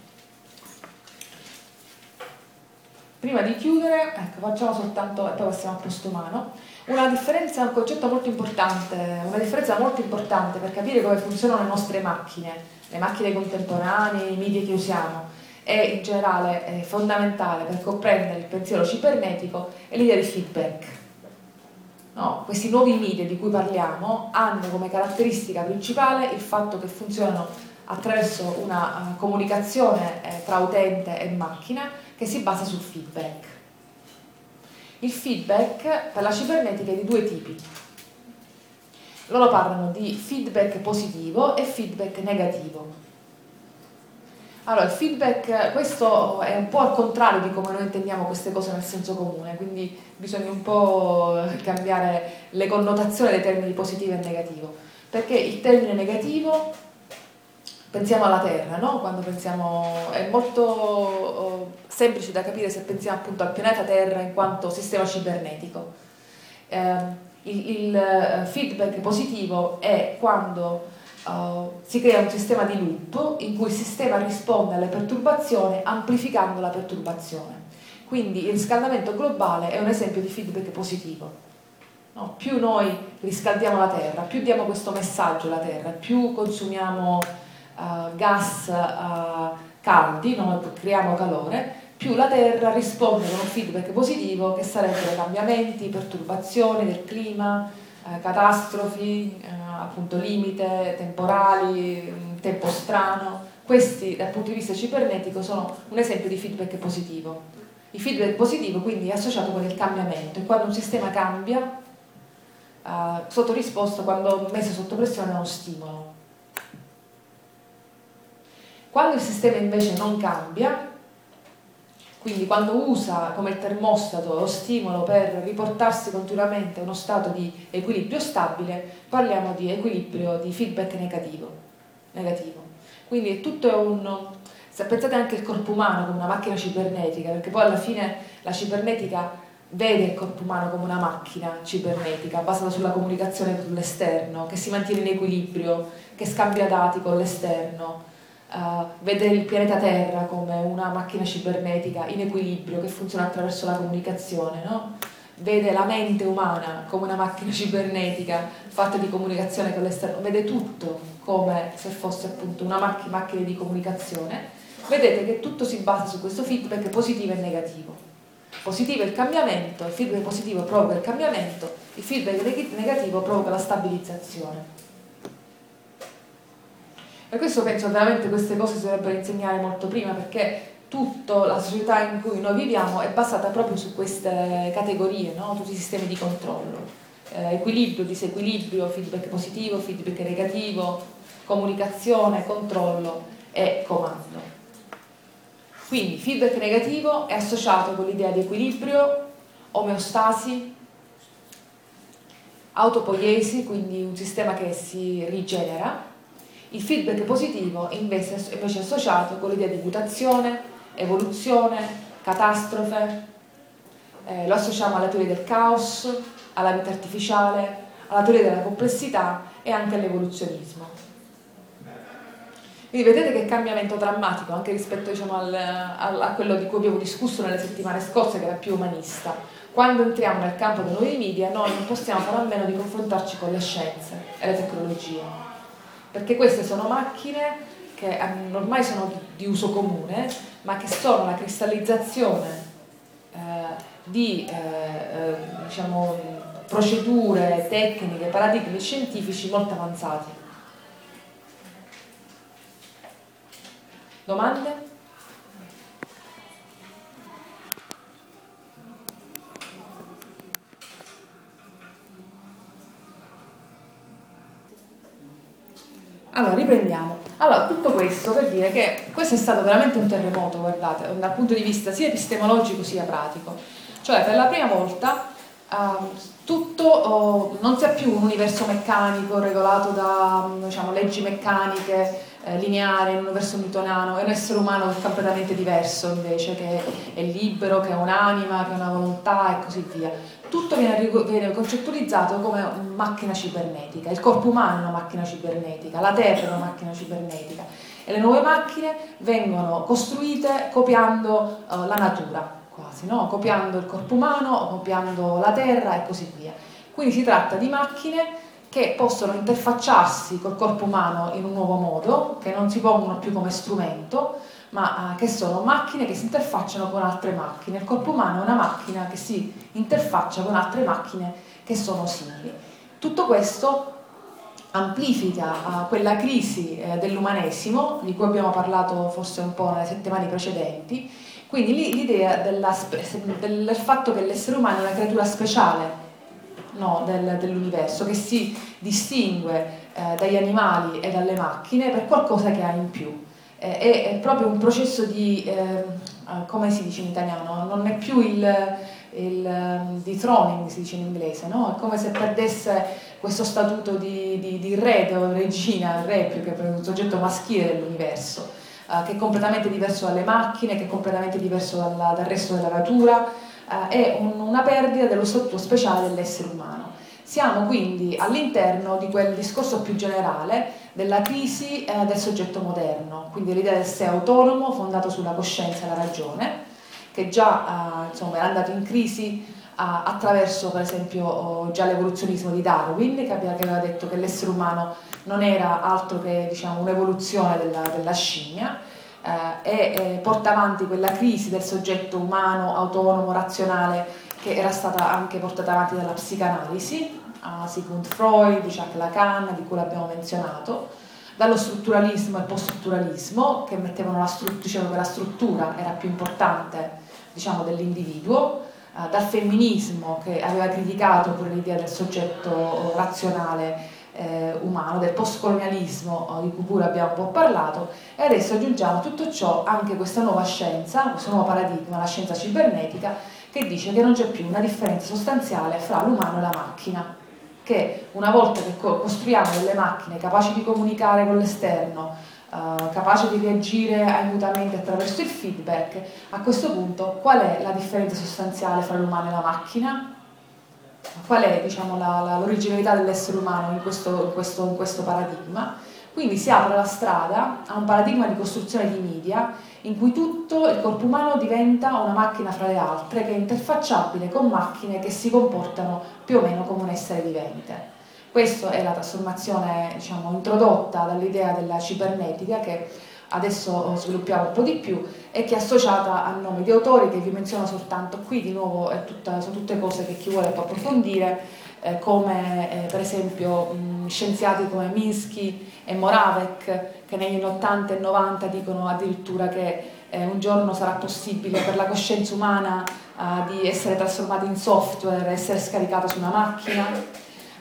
Prima di chiudere, ecco, facciamo soltanto, e poi passiamo al postumano, una differenza, un concetto molto importante, una differenza molto importante per capire come funzionano le nostre macchine, le macchine contemporanee, i media che usiamo, e in generale è fondamentale per comprendere il pensiero cibernetico e l'idea di feedback. No, questi nuovi media di cui parliamo hanno come caratteristica principale il fatto che funzionano attraverso una comunicazione tra utente e macchina che si basa sul feedback. Il feedback per la cibernetica è di due tipi. Loro parlano di feedback positivo e feedback negativo. Allora, il feedback, questo è un po' al contrario di come noi intendiamo queste cose nel senso comune, quindi bisogna un po' cambiare le connotazioni dei termini positivo e negativo, perché il termine negativo, pensiamo alla Terra, no? Quando pensiamo, è molto semplice da capire se pensiamo appunto al pianeta Terra in quanto sistema cibernetico. Il feedback positivo è quando si crea un sistema di loop in cui il sistema risponde alle perturbazioni amplificando la perturbazione. Quindi il riscaldamento globale è un esempio di feedback positivo. No? Più noi riscaldiamo la Terra, più diamo questo messaggio alla Terra, più consumiamo gas caldi, no? Creiamo calore, più la Terra risponde con un feedback positivo che sarebbero cambiamenti, perturbazioni del clima, catastrofi, appunto limite, temporali, tempo strano. Questi dal punto di vista cibernetico sono un esempio di feedback positivo. Il feedback positivo quindi è associato con il cambiamento, e quando un sistema cambia sotto risposta, quando messo sotto pressione da uno stimolo. Quando il sistema invece non cambia, quindi quando usa come il termostato lo stimolo per riportarsi continuamente a uno stato di equilibrio stabile, parliamo di equilibrio, di feedback negativo. Quindi è tutto se pensate anche al corpo umano come una macchina cibernetica, perché poi alla fine la cibernetica vede il corpo umano come una macchina cibernetica basata sulla comunicazione con l'esterno, che si mantiene in equilibrio, che scambia dati con l'esterno. Vede il pianeta Terra come una macchina cibernetica in equilibrio che funziona attraverso la comunicazione, no? Vede la mente umana come una macchina cibernetica fatta di comunicazione con l'esterno, vede tutto come se fosse appunto una macchina di comunicazione. Vedete che tutto si basa su questo feedback positivo e negativo. Positivo è il cambiamento, il feedback positivo provoca il cambiamento, il feedback negativo provoca la stabilizzazione. Per questo penso veramente queste cose si dovrebbero insegnare molto prima, perché tutta la società in cui noi viviamo è basata proprio su queste categorie, no? Tutti i sistemi di controllo, equilibrio, disequilibrio, feedback positivo, feedback negativo, comunicazione, controllo e comando. Quindi feedback negativo è associato con l'idea di equilibrio, omeostasi, autopoiesi, quindi un sistema che si rigenera. Il feedback positivo invece è associato con l'idea di mutazione, evoluzione, catastrofe, lo associamo alla teoria del caos, alla vita artificiale, alla teoria della complessità e anche all'evoluzionismo. Quindi vedete che cambiamento drammatico anche rispetto, diciamo, a quello di cui abbiamo discusso nelle settimane scorse, che era più umanista. Quando entriamo nel campo dei nuovi media noi non possiamo fare a meno di confrontarci con le scienze e le tecnologie, perché queste sono macchine che ormai sono di uso comune, ma che sono la cristallizzazione di diciamo, procedure, tecniche, paradigmi scientifici molto avanzati. Domande? Allora, riprendiamo. Allora, tutto questo per dire che questo è stato veramente un terremoto, guardate, dal punto di vista sia epistemologico sia pratico. Cioè, per la prima volta tutto non sia più un universo meccanico regolato da, diciamo, leggi meccaniche lineari, un universo newtoniano, è un essere umano che è completamente diverso invece, che è libero, che ha un'anima, che ha una volontà e così via. Tutto viene concettualizzato come una macchina cibernetica, il corpo umano è una macchina cibernetica, la Terra è una macchina cibernetica e le nuove macchine vengono costruite copiando la natura, quasi, no? Copiando il corpo umano, copiando la Terra e così via. Quindi si tratta di macchine che possono interfacciarsi col corpo umano in un nuovo modo, che non si pongono più come strumento, ma che sono macchine che si interfacciano con altre macchine. Il corpo umano è una macchina che si interfaccia con altre macchine che sono simili. Tutto questo amplifica quella crisi dell'umanesimo, di cui abbiamo parlato forse un po' nelle settimane precedenti, quindi l'idea del fatto che l'essere umano è una creatura speciale, no, dell'universo, che si distingue dagli animali e dalle macchine per qualcosa che ha in più. È proprio un processo di, come si dice in italiano, non è più il dethroning, si dice in inglese, no? È come se perdesse questo statuto di re o regina, re più che per un soggetto maschile dell'universo, che è completamente diverso dalle macchine, che è completamente diverso dal resto della natura, è una perdita dello statuto speciale dell'essere umano. Siamo quindi all'interno di quel discorso più generale della crisi del soggetto moderno, quindi l'idea del sé autonomo fondato sulla coscienza e la ragione, che già insomma, è andato in crisi attraverso per esempio già l'evoluzionismo di Darwin, che aveva detto che l'essere umano non era altro che, diciamo, un'evoluzione della scimmia, e porta avanti quella crisi del soggetto umano, autonomo, razionale, che era stata anche portata avanti dalla psicanalisi, Sigmund Freud, Jacques Lacan, di cui l'abbiamo menzionato, dallo strutturalismo e post-strutturalismo, che dicevano che la struttura era più importante, diciamo, dell'individuo, dal femminismo, che aveva criticato pure l'idea del soggetto razionale umano, del postcolonialismo di cui pure abbiamo un po' parlato, e adesso aggiungiamo tutto ciò anche questa nuova scienza, questo nuovo paradigma, la scienza cibernetica, che dice che non c'è più una differenza sostanziale fra l'umano e la macchina, che una volta che costruiamo delle macchine capaci di comunicare con l'esterno, capaci di reagire ai mutamenti attraverso il feedback, a questo punto qual è la differenza sostanziale fra l'umano e la macchina? Qual è, diciamo, l'originalità dell'essere umano in questo paradigma? Quindi si apre la strada a un paradigma di costruzione di media in cui tutto il corpo umano diventa una macchina fra le altre, che è interfacciabile con macchine che si comportano più o meno come un essere vivente. Questa è la trasformazione, diciamo, introdotta dall'idea della cibernetica, che adesso sviluppiamo un po' di più, e che è associata a nomi di autori che vi menziono soltanto qui. Di nuovo sono tutte cose che chi vuole può approfondire, come per esempio scienziati come Minsky e Moravec, che negli anni 80 e 90 dicono addirittura che un giorno sarà possibile per la coscienza umana di essere trasformata in software, essere scaricata su una macchina.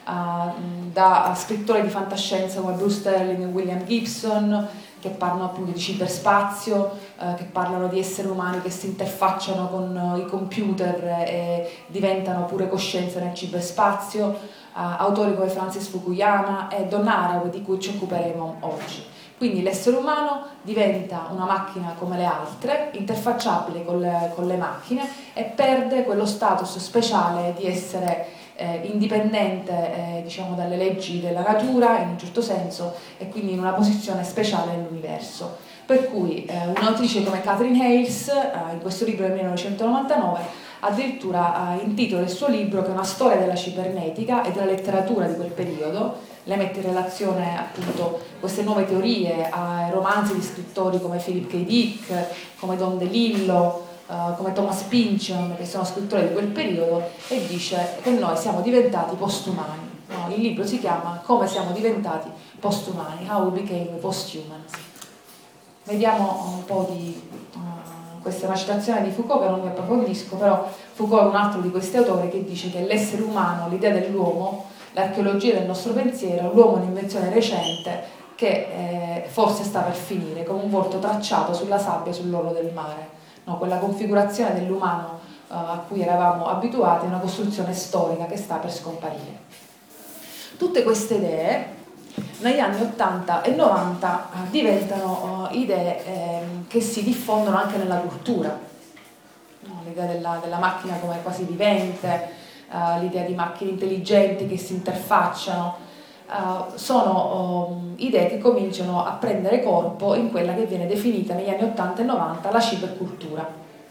Da scrittori di fantascienza come Bruce Sterling e William Gibson, che parlano appunto di ciberspazio, che parlano di esseri umani che si interfacciano con i computer e diventano pure coscienza nel ciberspazio, autori come Francis Fukuyama e Don Haraway, di cui ci occuperemo oggi. Quindi l'essere umano diventa una macchina come le altre, interfacciabile con le macchine, e perde quello status speciale di essere indipendente diciamo, dalle leggi della natura in un certo senso, e quindi in una posizione speciale nell'universo. Per cui un'autrice come Catherine Hayles in questo libro del 1999 addirittura intitola il suo libro, che è una storia della cibernetica e della letteratura di quel periodo, le mette in relazione appunto queste nuove teorie a romanzi di scrittori come Philip K. Dick, come Don DeLillo, come Thomas Pynchon, che sono scrittori di quel periodo, e dice che noi siamo diventati postumani. No, il libro si chiama Come siamo diventati postumani, How We Became Posthumans. Vediamo un po' di... questa è una citazione di Foucault che non mi approfondisco, però Foucault è un altro di questi autori che dice che l'essere umano, l'idea dell'uomo, l'archeologia del nostro pensiero, l'uomo è un'invenzione recente che forse sta per finire, come un volto tracciato sulla sabbia sull'orlo del mare. No, quella configurazione dell'umano a cui eravamo abituati è una costruzione storica che sta per scomparire. Tutte queste idee negli anni 80 e 90 diventano idee che si diffondono anche nella cultura. No, l'idea della macchina come quasi vivente, l'idea di macchine intelligenti che si interfacciano, sono idee che cominciano a prendere corpo in quella che viene definita negli anni 80 e 90 la cibercultura.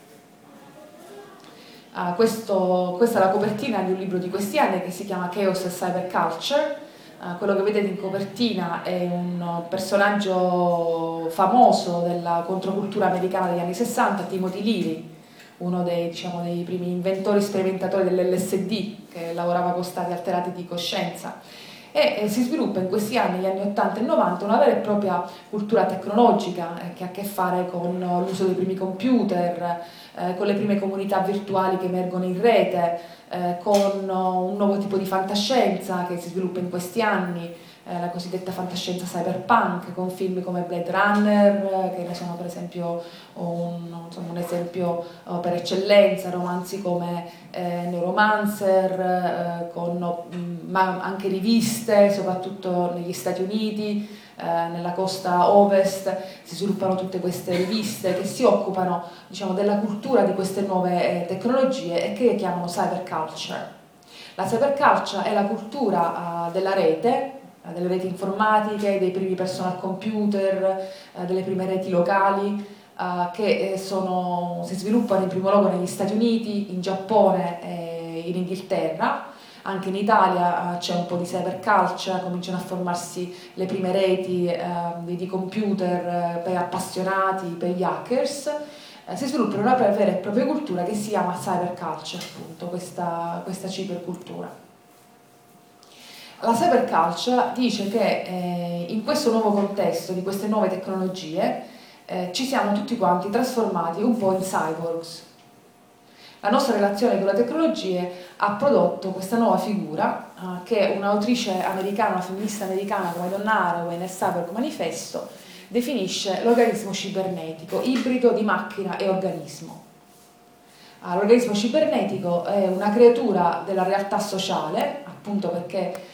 Questa è la copertina di un libro di questi anni che si chiama Chaos e Cyberculture. Quello che vedete in copertina è un personaggio famoso della controcultura americana degli anni 60, Timothy Leary, uno dei primi inventori sperimentatori dell'LSD, che lavorava con stati alterati di coscienza. E si sviluppa in questi anni, negli anni 80 e 90, una vera e propria cultura tecnologica che ha a che fare con l'uso dei primi computer, con le prime comunità virtuali che emergono in rete, con un nuovo tipo di fantascienza che si sviluppa in questi anni, la cosiddetta fantascienza cyberpunk, con film come Blade Runner, che ne sono per esempio un esempio per eccellenza, romanzi come Neuromancer, ma anche riviste, soprattutto negli Stati Uniti, nella costa ovest si sviluppano tutte queste riviste che si occupano, diciamo, della cultura di queste nuove tecnologie e che chiamano cyberculture. La cyberculture è la cultura della rete, delle reti informatiche, dei primi personal computer, delle prime reti locali che si sviluppano in primo luogo negli Stati Uniti, in Giappone e in Inghilterra. Anche in Italia c'è un po' di cyberculture, cominciano a formarsi le prime reti di computer per appassionati, per gli hackers. Si sviluppa una vera e propria cultura che si chiama cyberculture, appunto, questa cibercultura. La cyberculture dice che in questo nuovo contesto di queste nuove tecnologie ci siamo tutti quanti trasformati un po' in cyborgs. La nostra relazione con le tecnologie ha prodotto questa nuova figura che un'autrice americana, una femminista americana come Donna Haraway nel Cyborg Manifesto definisce l'organismo cibernetico, ibrido di macchina e organismo. L'organismo cibernetico è una creatura della realtà sociale, appunto perché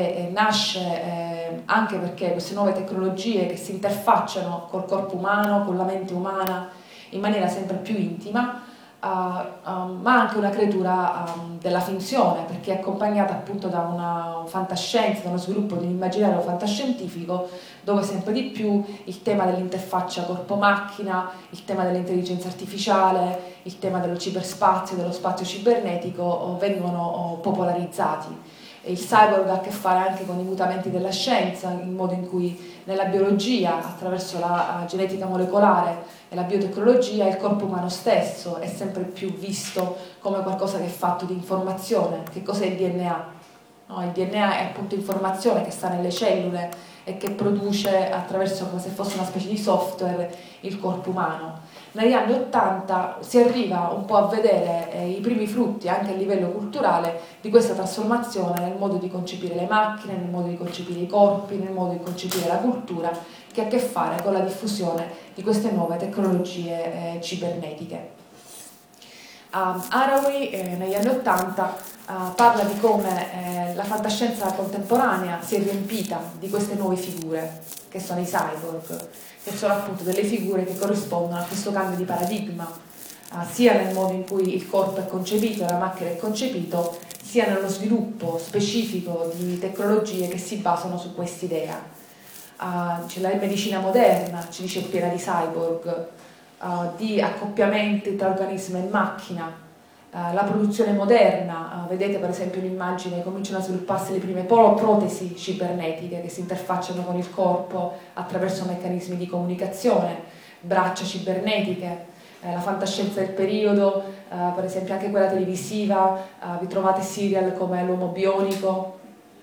nasce anche perché queste nuove tecnologie che si interfacciano col corpo umano, con la mente umana in maniera sempre più intima, ma anche una creatura della finzione, perché è accompagnata appunto da una fantascienza, da uno sviluppo di un immaginario fantascientifico dove sempre di più il tema dell'interfaccia corpo-macchina, il tema dell'intelligenza artificiale, il tema dello ciberspazio, dello spazio cibernetico vengono popolarizzati. Il cyborg ha a che fare anche con i mutamenti della scienza, il modo in cui nella biologia, attraverso la genetica molecolare e la biotecnologia, il corpo umano stesso è sempre più visto come qualcosa che è fatto di informazione. Che cos'è il DNA? No, il DNA è appunto informazione che sta nelle cellule e che produce attraverso, come se fosse una specie di software, il corpo umano. Negli anni '80 si arriva un po' a vedere i primi frutti anche a livello culturale di questa trasformazione nel modo di concepire le macchine, nel modo di concepire i corpi, nel modo di concepire la cultura, che ha a che fare con la diffusione di queste nuove tecnologie cibernetiche. Haraway negli anni '80 parla di come la fantascienza contemporanea si è riempita di queste nuove figure, che sono i cyborg, che sono appunto delle figure che corrispondono a questo cambio di paradigma, sia nel modo in cui il corpo è concepito, la macchina è concepito, sia nello sviluppo specifico di tecnologie che si basano su quest'idea. C'è la medicina moderna, ci dice piena di cyborg, di accoppiamenti tra organismo e macchina, La produzione moderna, vedete per esempio un'immagine, cominciano a svilupparsi le prime protesi cibernetiche che si interfacciano con il corpo attraverso meccanismi di comunicazione, braccia cibernetiche, la fantascienza del periodo, per esempio anche quella televisiva, vi trovate serial come L'uomo bionico,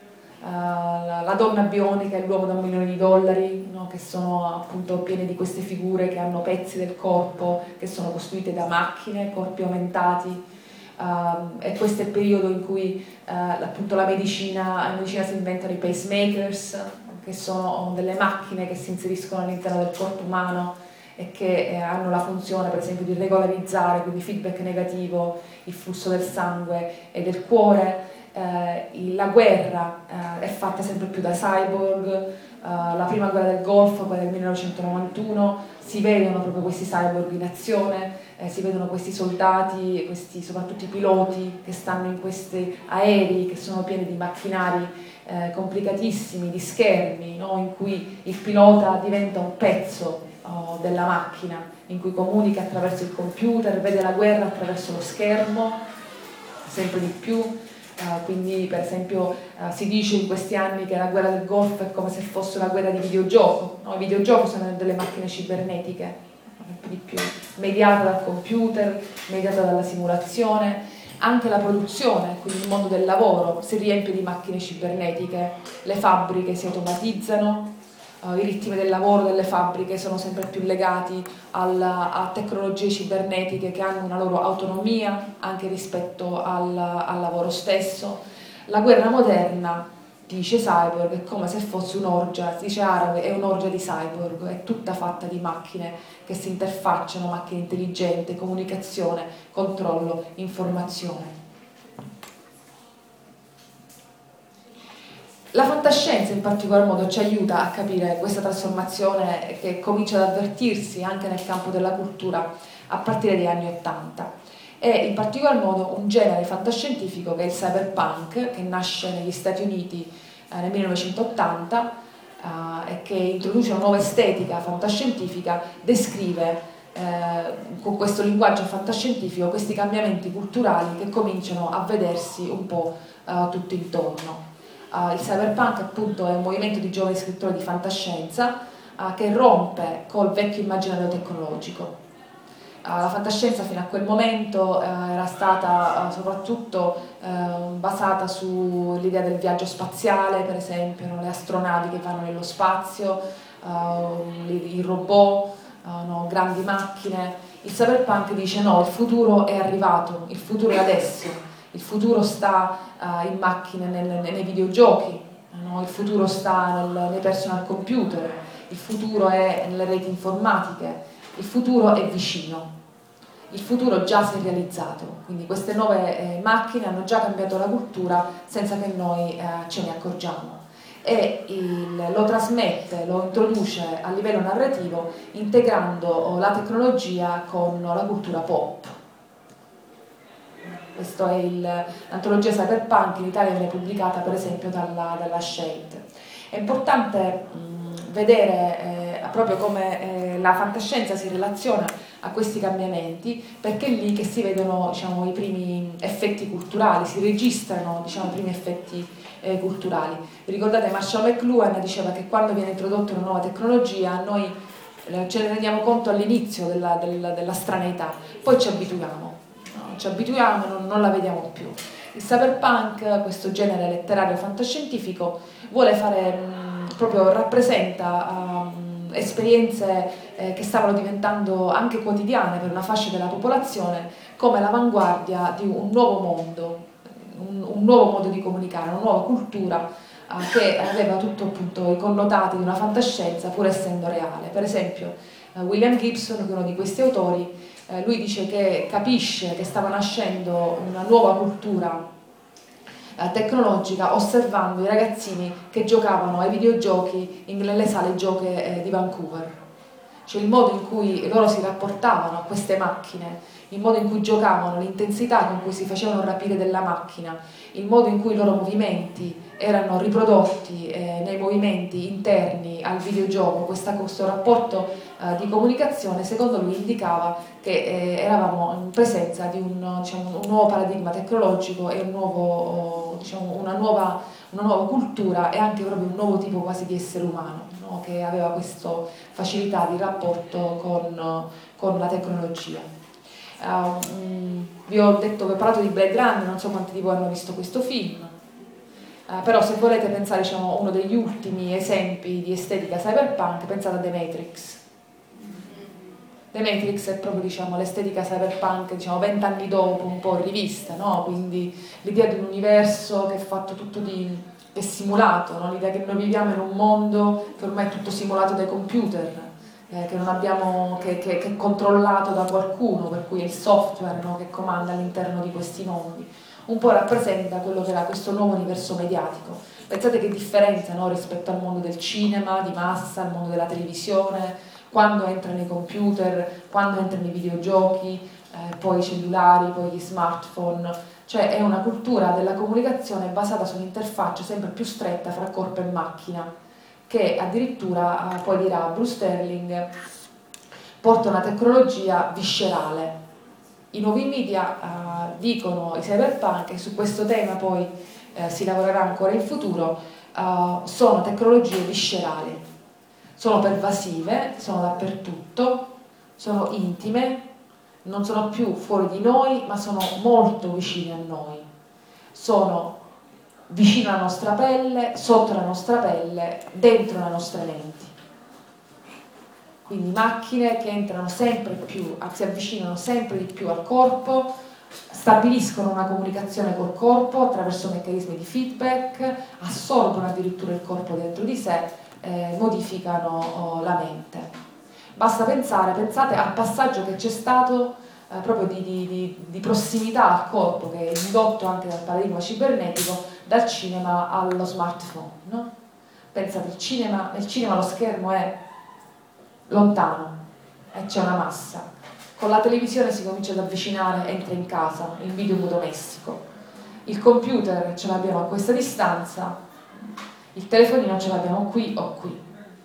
la donna bionica e l'uomo da $1.000.000, no? Che sono appunto piene di queste figure che hanno pezzi del corpo che sono costruite da macchine, corpi aumentati. E questo è il periodo in cui appunto la medicina si inventano i pacemakers, che sono delle macchine che si inseriscono all'interno del corpo umano e che hanno la funzione per esempio di regolarizzare, quindi feedback negativo, il flusso del sangue e del cuore. La guerra è fatta sempre più da cyborg, la prima guerra del Golfo, quella del 1991, si vedono proprio questi cyborg in azione, si vedono questi soldati, soprattutto i piloti che stanno in questi aerei che sono pieni di macchinari complicatissimi, di schermi, no? In cui il pilota diventa un pezzo della macchina, in cui comunica attraverso il computer, vede la guerra attraverso lo schermo, sempre di più. Quindi per esempio si dice in questi anni che la guerra del Golfo è come se fosse una guerra di videogioco, no? I videogiochi sono delle macchine cibernetiche, di più, mediata dal computer, mediata dalla simulazione. Anche la produzione, quindi il mondo del lavoro, si riempie di macchine cibernetiche, le fabbriche si automatizzano, i ritmi del lavoro delle fabbriche sono sempre più legati a tecnologie cibernetiche che hanno una loro autonomia anche rispetto al lavoro stesso. La guerra moderna, dice cyborg, è come se fosse un'orgia, si dice arabe, è un'orgia di cyborg, è tutta fatta di macchine che si interfacciano, macchine intelligenti, comunicazione, controllo, informazione. La fantascienza in particolar modo ci aiuta a capire questa trasformazione che comincia ad avvertirsi anche nel campo della cultura a partire dagli anni '80 e in particolar modo un genere fantascientifico che è il cyberpunk, che nasce negli Stati Uniti nel 1980 e che introduce una nuova estetica fantascientifica, descrive con questo linguaggio fantascientifico questi cambiamenti culturali che cominciano a vedersi un po' tutto intorno. Il cyberpunk appunto è un movimento di giovani scrittori di fantascienza che rompe col vecchio immaginario tecnologico. La fantascienza fino a quel momento era stata soprattutto basata sull'idea del viaggio spaziale, per esempio, no? Le astronavi che vanno nello spazio, i robot, no? Grandi macchine. Il cyberpunk dice no, il futuro è arrivato, il futuro è adesso. Il futuro sta in macchine, nei videogiochi, no? Il futuro sta nei personal computer, il futuro è nelle reti informatiche, il futuro è vicino, il futuro già si è realizzato, quindi queste nuove macchine hanno già cambiato la cultura senza che noi ce ne accorgiamo e lo trasmette, lo introduce a livello narrativo integrando la tecnologia con la cultura pop. Questa è l'antologia cyberpunk, in Italia viene pubblicata per esempio dalla Shade. È importante vedere proprio come la fantascienza si relaziona a questi cambiamenti, perché è lì che si vedono, diciamo, i primi effetti culturali, si registrano, diciamo, i primi effetti culturali. Vi ricordate Marshall McLuhan diceva che quando viene introdotta una nuova tecnologia noi ce ne rendiamo conto all'inizio della straneità, poi ci abituiamo e non la vediamo più. Il cyberpunk, questo genere letterario fantascientifico, vuole fare, proprio rappresenta esperienze che stavano diventando anche quotidiane per una fascia della popolazione, come l'avanguardia di un nuovo mondo, un nuovo modo di comunicare, una nuova cultura che aveva tutto appunto i connotati di una fantascienza pur essendo reale. Per esempio William Gibson, che è uno di questi autori, lui dice che capisce che stava nascendo una nuova cultura tecnologica osservando i ragazzini che giocavano ai videogiochi nelle sale giochi di Vancouver. Cioè il modo in cui loro si rapportavano a queste macchine, il modo in cui giocavano, l'intensità con cui si facevano rapire della macchina, il modo in cui i loro movimenti erano riprodotti nei movimenti interni al videogioco, questo rapporto di comunicazione, secondo lui indicava che eravamo in presenza di un nuovo paradigma tecnologico e una nuova cultura e anche proprio un nuovo tipo quasi di essere umano, no? Che aveva questa facilità di rapporto con la tecnologia. Vi ho parlato di Blade Runner, non so quanti di voi hanno visto questo film. Però se volete pensare, uno degli ultimi esempi di estetica cyberpunk, pensate a The Matrix. The Matrix è proprio l'estetica cyberpunk 20 anni dopo, un po' rivista, no? Quindi l'idea di un universo che è fatto tutto è simulato, no? L'idea che noi viviamo in un mondo che ormai è tutto simulato dai computer, che non abbiamo, che è controllato da qualcuno, per cui è il software, no? Che comanda all'interno di questi mondi. Un po' rappresenta quello che era questo nuovo universo mediatico. Pensate che differenza, no? Rispetto al mondo del cinema, di massa, al mondo della televisione, quando entrano i computer, quando entrano i videogiochi, poi i cellulari, poi gli smartphone, cioè è una cultura della comunicazione basata su un'interfaccia sempre più stretta fra corpo e macchina, che addirittura, poi dirà Bruce Sterling, porta una tecnologia viscerale. I nuovi media, dicono i cyberpunk, e su questo tema poi si lavorerà ancora in futuro, sono tecnologie viscerali. Sono pervasive, sono dappertutto, sono intime, non sono più fuori di noi, ma sono molto vicine a noi. Sono vicino alla nostra pelle, sotto la nostra pelle, dentro le nostre menti. Quindi macchine che entrano sempre più, si avvicinano sempre di più al corpo, stabiliscono una comunicazione col corpo attraverso meccanismi di feedback, assorbono addirittura il corpo dentro di sé, modificano la mente. Basta pensate al passaggio che c'è stato proprio di prossimità al corpo, che è indotto anche dal paradigma cibernetico, dal cinema allo smartphone, no? Pensate, nel cinema lo schermo è lontano e c'è una massa. Con la televisione si comincia ad avvicinare, entra in casa, il video domestico. Il computer ce l'abbiamo a questa distanza, il telefonino ce l'abbiamo qui o qui.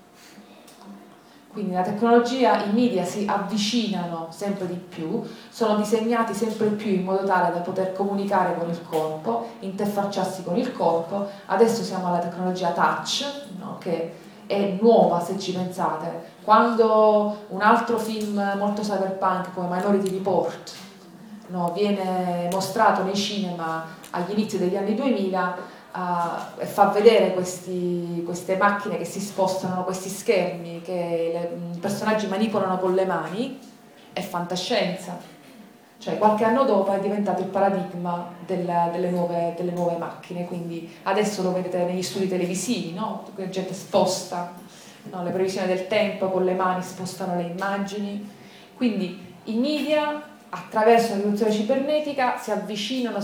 Quindi la tecnologia, i media si avvicinano sempre di più, sono disegnati sempre più in modo tale da poter comunicare con il corpo, interfacciarsi con il corpo. Adesso siamo alla tecnologia touch, no? Che è nuova se ci pensate. Quando un altro film molto cyberpunk come Minority Report, no, viene mostrato nei cinema agli inizi degli anni 2000, e fa vedere queste macchine che si spostano, questi schermi che i personaggi manipolano con le mani, è fantascienza. Cioè qualche anno dopo è diventato il paradigma delle nuove macchine, quindi adesso lo vedete negli studi televisivi, no? La gente sposta, no? Le previsioni del tempo, con le mani spostano le immagini. Quindi i media, attraverso la rivoluzione cibernetica, si avvicinano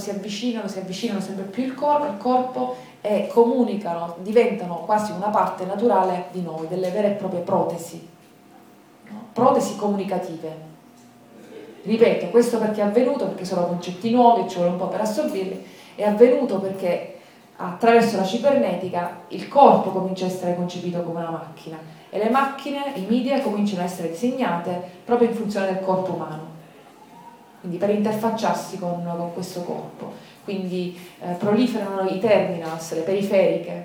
sempre più il corpo e comunicano, diventano quasi una parte naturale di noi, delle vere e proprie protesi, no? Protesi comunicative. Ripeto, questo perché è avvenuto, perché sono concetti nuovi, ci vuole un po' per assorbirli, è avvenuto perché attraverso la cibernetica il corpo comincia a essere concepito come una macchina e le macchine, i media, cominciano a essere disegnate proprio in funzione del corpo umano. Quindi per interfacciarsi con questo corpo. Quindi proliferano i terminals, le periferiche.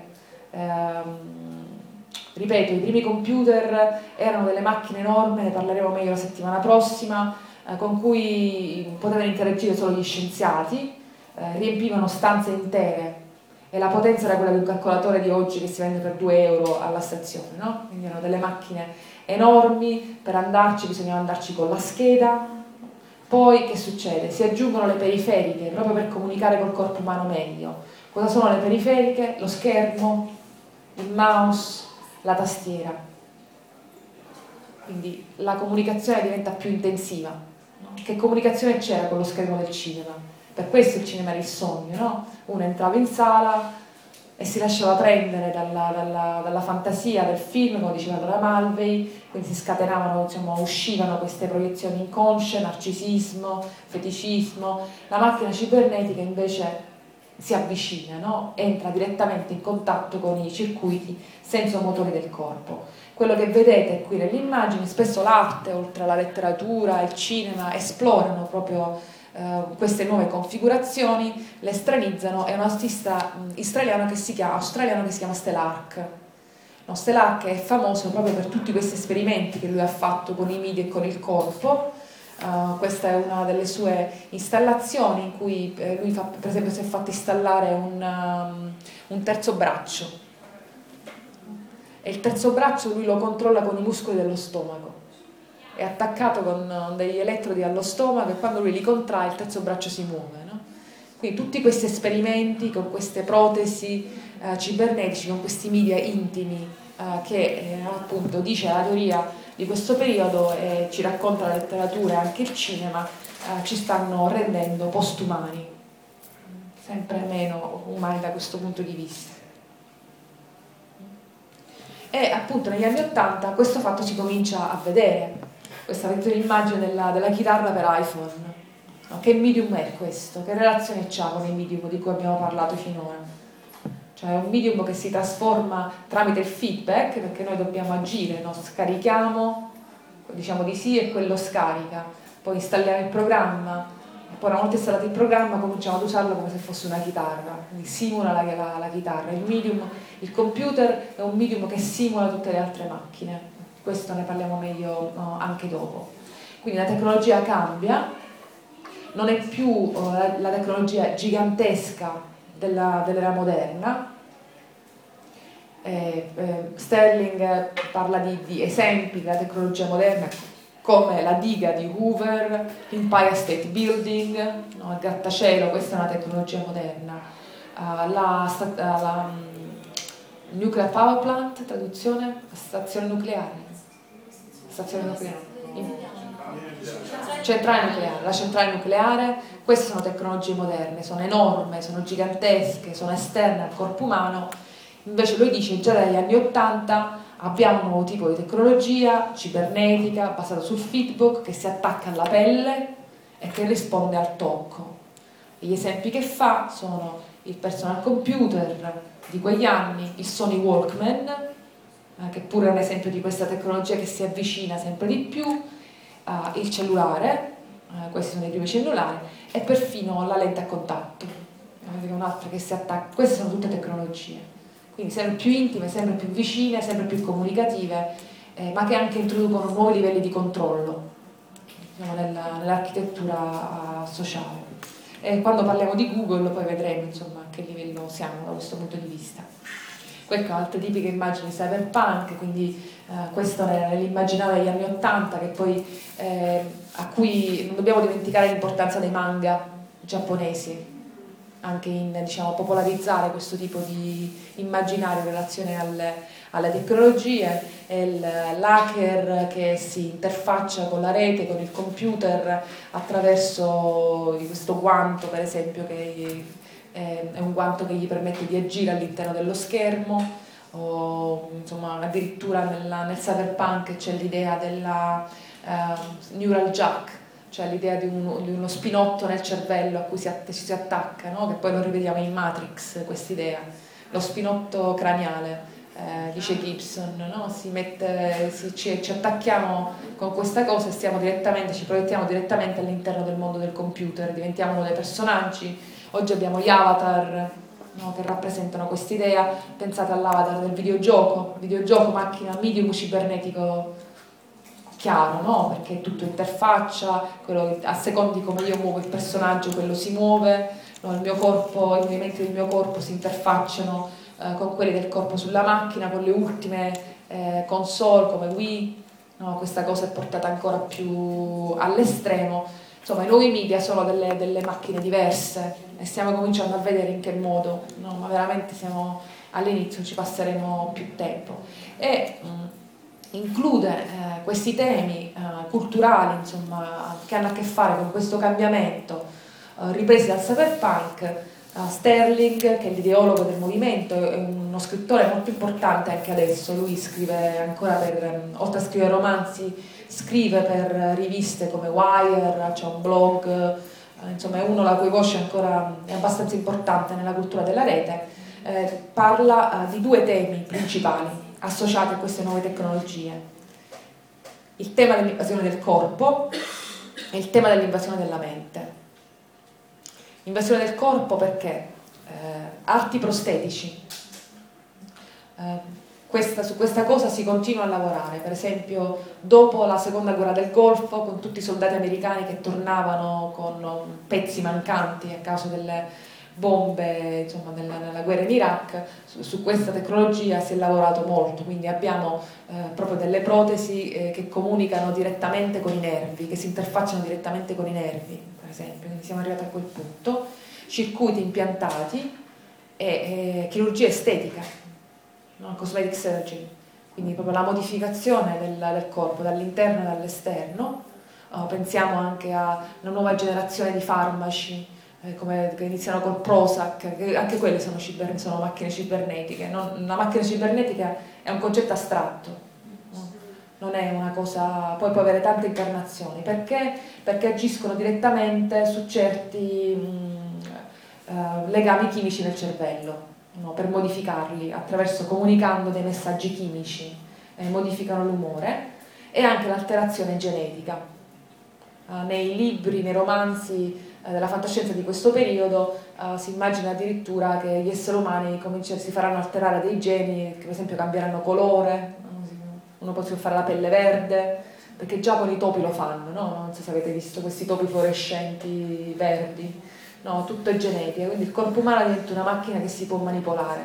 Ripeto, i primi computer erano delle macchine enormi, ne parleremo meglio la settimana prossima, con cui potevano interagire solo gli scienziati, riempivano stanze intere e la potenza era quella di un calcolatore di oggi che si vende per 2 euro alla stazione, no? Quindi erano delle macchine enormi, per andarci bisognava andarci con la scheda. Poi che succede? Si aggiungono le periferiche proprio per comunicare col corpo umano meglio. Cosa sono le periferiche? Lo schermo, il mouse, la tastiera. Quindi la comunicazione diventa più intensiva. No? Che comunicazione c'era con lo schermo del cinema? Per questo il cinema era il sogno, no? Uno entrava in sala e si lasciava prendere dalla fantasia del film, come diceva Dora Mulvey, quindi si scatenavano, uscivano queste proiezioni inconsce, narcisismo, feticismo. La macchina cibernetica invece si avvicina, no? Entra direttamente in contatto con i circuiti sensomotori del corpo. Quello che vedete qui nelle immagini, spesso l'arte, oltre alla letteratura, il cinema, esplorano proprio queste nuove configurazioni, le estremizzano. È un artista australiano che si chiama Stelarc. No, Stelarc è famoso proprio per tutti questi esperimenti che lui ha fatto con i media e con il corpo. Questa è una delle sue installazioni in cui lui per esempio si è fatto installare un terzo braccio, e il terzo braccio lui lo controlla con i muscoli dello stomaco, è attaccato con degli elettrodi allo stomaco, e quando lui li contrae il terzo braccio si muove, no? Quindi tutti questi esperimenti con queste protesi cibernetici, con questi media intimi che appunto dice la teoria di questo periodo e ci racconta la letteratura e anche il cinema, ci stanno rendendo postumani, sempre meno umani da questo punto di vista. E appunto negli anni '80 questo fatto si comincia a vedere. Questa è l'immagine della chitarra per iPhone. No? Che medium è questo? Che relazione c'ha con i medium di cui abbiamo parlato finora? Cioè è un medium che si trasforma tramite il feedback, perché noi dobbiamo agire, no? Scarichiamo, diciamo di sì e quello scarica, poi installiamo il programma, e poi una volta installato il programma cominciamo ad usarlo come se fosse una chitarra, quindi simula la chitarra. Il computer è un medium che simula tutte le altre macchine, questo ne parliamo meglio anche dopo. Quindi la tecnologia cambia, non è più la tecnologia gigantesca dell'era moderna. Sterling parla di esempi della tecnologia moderna come la diga di Hoover, l'Empire State Building, no, il grattacielo. Questa è una tecnologia moderna. La nuclear power plant, traduzione, stazione nucleare. Centrale nucleare, la centrale nucleare. Queste sono tecnologie moderne, sono enormi, sono gigantesche, sono esterne al corpo umano. Invece lui dice già dagli anni '80 abbiamo un nuovo tipo di tecnologia cibernetica basata sul feedback, che si attacca alla pelle e che risponde al tocco. E gli esempi che fa sono il personal computer di quegli anni, il Sony Walkman, che pure è un esempio di questa tecnologia che si avvicina sempre di più, il cellulare, questi sono i primi cellulari, e perfino la lente a contatto, un'altra che si attacca. Queste sono tutte tecnologie, quindi sempre più intime, sempre più vicine, sempre più comunicative, ma che anche introducono nuovi livelli di controllo, diciamo, nell'architettura sociale. E quando parliamo di Google poi vedremo insomma a che livello siamo da questo punto di vista. Queste sono altre tipiche immagini cyberpunk, quindi questo nell'immaginario degli anni '80, che poi, a cui non dobbiamo dimenticare l'importanza dei manga giapponesi, anche in diciamo, popolarizzare questo tipo di immaginario in relazione alle tecnologie, e l'hacker che si interfaccia con la rete, con il computer, attraverso questo guanto, per esempio, che è un guanto che gli permette di agire all'interno dello schermo, o insomma addirittura nel cyberpunk c'è l'idea della neural jack, cioè l'idea di uno spinotto nel cervello a cui ci si attacca, no? Che poi lo rivediamo in Matrix, quest'idea, lo spinotto craniale, dice Gibson, no? Ci attacchiamo con questa cosa e ci proiettiamo direttamente all'interno del mondo del computer, diventiamo uno dei personaggi. Oggi abbiamo gli avatar, no? Che rappresentano quest'idea. Pensate all'avatar del videogioco, macchina, medium cibernetico chiaro, no? Perché è tutto interfaccia, a seconda di come io muovo il personaggio quello si muove, no? I movimenti del mio corpo si interfacciano con quelli del corpo sulla macchina, con le ultime console come Wii, no? Questa cosa è portata ancora più all'estremo. Insomma, i nuovi media sono delle macchine diverse e stiamo cominciando a vedere in che modo, no? Ma veramente siamo all'inizio, ci passeremo più tempo. E include questi temi culturali, insomma, che hanno a che fare con questo cambiamento, ripresi dal cyberpunk. Sterling, che è l'ideologo del movimento, è uno scrittore molto importante anche adesso. Lui scrive ancora oltre a scrivere romanzi, scrive per riviste come Wire, c'è un blog, insomma è uno la cui voce ancora è abbastanza importante nella cultura della rete, parla di due temi principali associati a queste nuove tecnologie: il tema dell'invasione del corpo e il tema dell'invasione della mente. Invasione del corpo perché? Arti prostetici. Su questa cosa si continua a lavorare, per esempio dopo la seconda guerra del Golfo, con tutti i soldati americani che tornavano con pezzi mancanti a causa delle bombe, insomma, nella guerra in Iraq, su questa tecnologia si è lavorato molto, quindi abbiamo proprio delle protesi che comunicano direttamente con i nervi, che si interfacciano direttamente con i nervi, per esempio, quindi siamo arrivati a quel punto, circuiti impiantati e chirurgia estetica, no? Cosmetic surgery, quindi proprio la modificazione del corpo dall'interno e dall'esterno. Pensiamo anche alla nuova generazione di farmaci che iniziano col Prozac, che anche quelle sono macchine cibernetiche. La macchina cibernetica è un concetto astratto, no? Non è una cosa, poi può avere tante incarnazioni. Perché? Perché agiscono direttamente su certi legami chimici nel cervello, no? Per modificarli comunicando dei messaggi chimici, modificano l'umore e anche l'alterazione genetica. Nei libri, nei romanzi della fantascienza di questo periodo si immagina addirittura che gli esseri umani si faranno alterare dei geni che per esempio cambieranno colore, uno può fare la pelle verde, perché già con i topi lo fanno, no? Non so se avete visto questi topi fluorescenti verdi, no, tutto è genetica, quindi il corpo umano diventa una macchina che si può manipolare.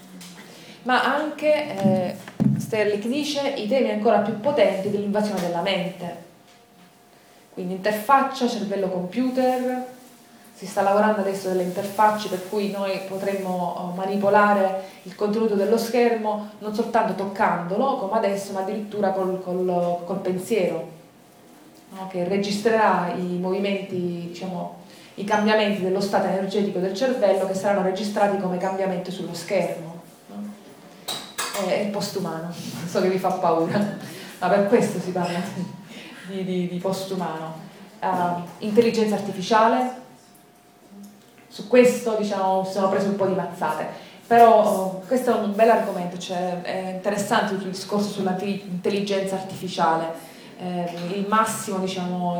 Ma anche Sterling dice i temi ancora più potenti dell'invasione della mente. Quindi interfaccia, cervello-computer, si sta lavorando adesso delle interfacce per cui noi potremmo manipolare il contenuto dello schermo non soltanto toccandolo come adesso, ma addirittura col pensiero, no? Che registrerà i movimenti, diciamo, i cambiamenti dello stato energetico del cervello che saranno registrati come cambiamenti sullo schermo, no? È il postumano, so che vi fa paura, ma per questo si parla di postumano. Intelligenza artificiale, su questo diciamo si sono prese un po' di mazzate, però questo è un bel argomento, cioè, è interessante il discorso sull'intelligenza artificiale, il massimo, diciamo,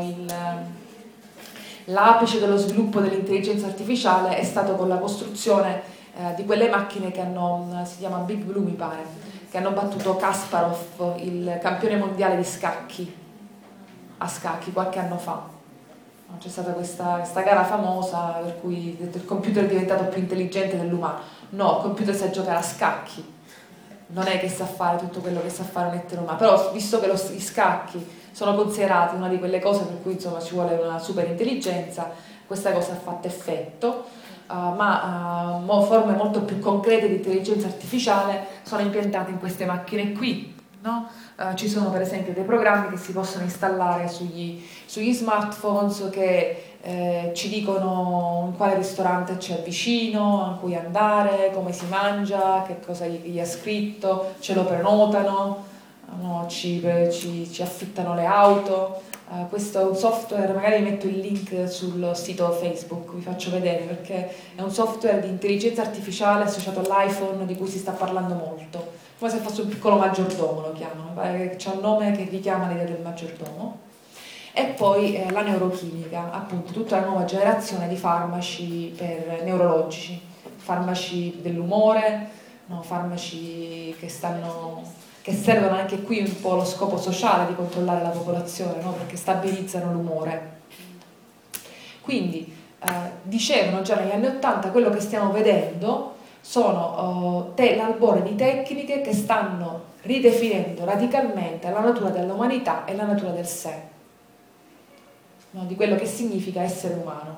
l'apice dello sviluppo dell'intelligenza artificiale è stato con la costruzione di quelle macchine che si chiama Big Blue mi pare, che hanno battuto Kasparov, il campione mondiale di scacchi, a scacchi qualche anno fa. C'è stata questa gara famosa per cui il computer è diventato più intelligente dell'umano. No, il computer sa giocare a scacchi, non è che sa fare tutto quello che sa fare un essere umano, però visto che gli scacchi sono considerati una di quelle cose per cui insomma ci vuole una super intelligenza, questa cosa ha fatto effetto, ma forme molto più concrete di intelligenza artificiale sono impiantate in queste macchine qui, no? Ci sono per esempio dei programmi che si possono installare sugli smartphones che ci dicono in quale ristorante c'è vicino, a cui andare, come si mangia, che cosa gli ha scritto, ce lo prenotano, no? ci affittano le auto. Questo è un software, magari metto il link sul sito Facebook, vi faccio vedere, perché è un software di intelligenza artificiale associato all'iPhone di cui si sta parlando molto, come se fosse un piccolo maggiordomo, lo chiamano, c'è un nome che richiama l'idea del maggiordomo. E poi la neurochimica, appunto tutta la nuova generazione di farmaci neurologici, farmaci dell'umore, no? Farmaci che servono anche qui un po' allo scopo sociale di controllare la popolazione, no? Perché stabilizzano l'umore. Quindi dicevano già negli anni '80 quello che stiamo vedendo sono l'albore di tecniche che stanno ridefinendo radicalmente la natura dell'umanità e la natura del sé, no? Di quello che significa essere umano.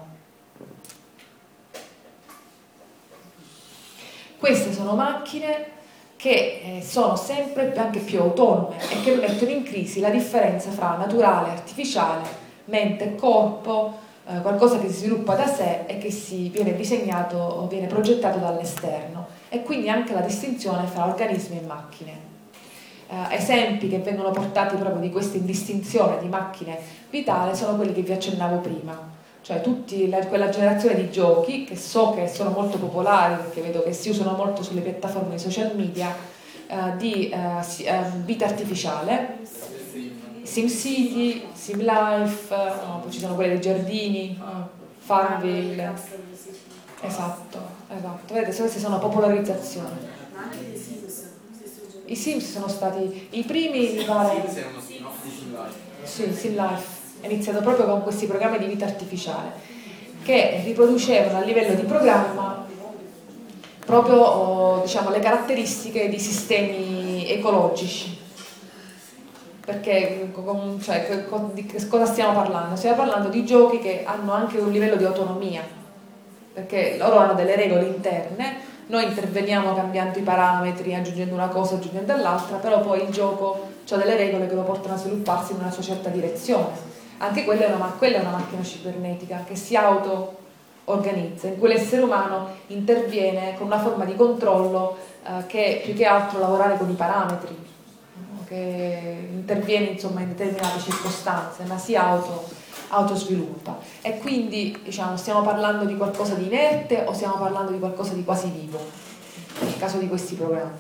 Queste sono macchine che sono sempre anche più autonome e che mettono in crisi la differenza fra naturale e artificiale, mente e corpo, qualcosa che si sviluppa da sé e che viene disegnato o viene progettato dall'esterno, e quindi anche la distinzione fra organismi e macchine. Esempi che vengono portati proprio di questa distinzione di macchine vitale sono quelli che vi accennavo prima, cioè quella generazione di giochi che so che sono molto popolari perché vedo che si usano molto sulle piattaforme di social media, di vita artificiale, SimCity, SimLife, poi ci sono quelle dei giardini, Farmville. Esatto. Vedete, queste sono popolarizzazioni. Ma anche dei Sims, I Sims sono stati i primi, mi pare. Sì, SimLife. È iniziato proprio con questi programmi di vita artificiale che riproducevano a livello di programma proprio diciamo, le caratteristiche di sistemi ecologici. Perché cioè, di che cosa stiamo parlando? Stiamo parlando di giochi che hanno anche un livello di autonomia, perché loro hanno delle regole interne, noi interveniamo cambiando i parametri, aggiungendo una cosa, aggiungendo l'altra, però poi il gioco ha delle regole che lo portano a svilupparsi in una sua certa direzione. Anche quella è una macchina cibernetica che si auto-organizza, in cui l'essere umano interviene con una forma di controllo che più che altro lavorare con i parametri, che interviene insomma in determinate circostanze, ma si autosviluppa. E quindi diciamo, stiamo parlando di qualcosa di inerte o stiamo parlando di qualcosa di quasi vivo, nel caso di questi programmi.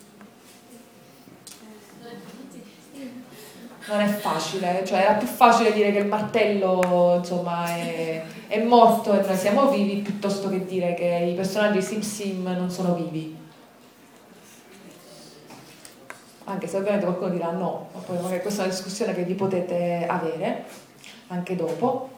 Non è facile, cioè era più facile dire che il martello insomma è morto e noi siamo vivi piuttosto che dire che i personaggi Sim non sono vivi. Anche se ovviamente qualcuno dirà no, ma poi magari questa è una discussione che vi potete avere anche dopo.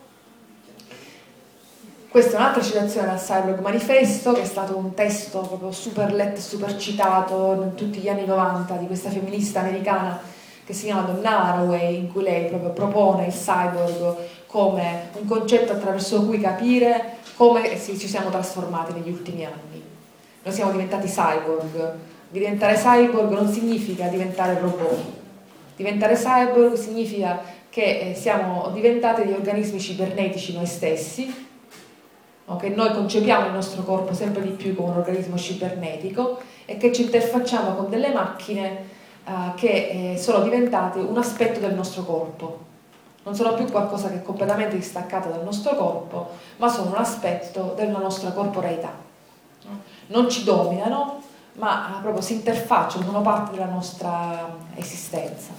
Questa è un'altra citazione dal Cyborg Manifesto, che è stato un testo proprio super letto e super citato in tutti gli anni 90 di questa femminista americana che si chiama Donna Haraway, in cui lei proprio propone il cyborg come un concetto attraverso cui capire come ci siamo trasformati negli ultimi anni. Noi siamo diventati cyborg. Diventare cyborg non significa diventare robot. Diventare cyborg significa che siamo diventati degli organismi cibernetici noi stessi, che noi concepiamo il nostro corpo sempre di più come un organismo cibernetico e che ci interfacciamo con delle macchine che sono diventate un aspetto del nostro corpo. Non sono più qualcosa che è completamente distaccato dal nostro corpo, ma sono un aspetto della nostra corporeità. Non ci dominano, ma proprio si interfacciano, sono parte della nostra esistenza.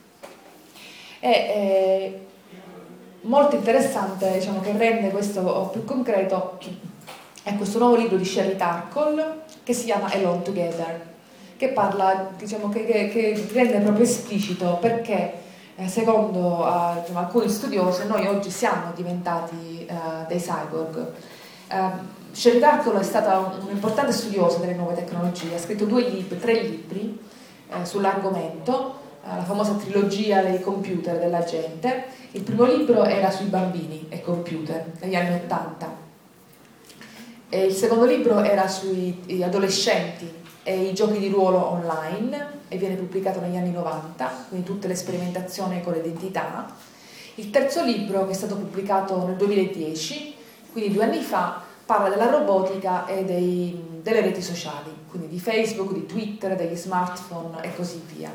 È molto interessante, diciamo, che rende questo più concreto è questo nuovo libro di Sherry Turkle che si chiama Alone Together, che parla, diciamo, che rende proprio esplicito perché secondo diciamo, alcuni studiosi noi oggi siamo diventati dei cyborg. Sherry Turkle è stata un'importante studiosa delle nuove tecnologie, ha scritto 3 libri sull'argomento, la famosa trilogia dei computer della gente. Il primo libro era sui bambini e computer, negli anni 80, e il secondo libro era sugli adolescenti e i giochi di ruolo online e viene pubblicato negli anni 90, quindi tutte le sperimentazioni con l'identità. Il terzo libro, che è stato pubblicato nel 2010, quindi 2 anni fa, parla della robotica e delle reti sociali, quindi di Facebook, di Twitter, degli smartphone e così via.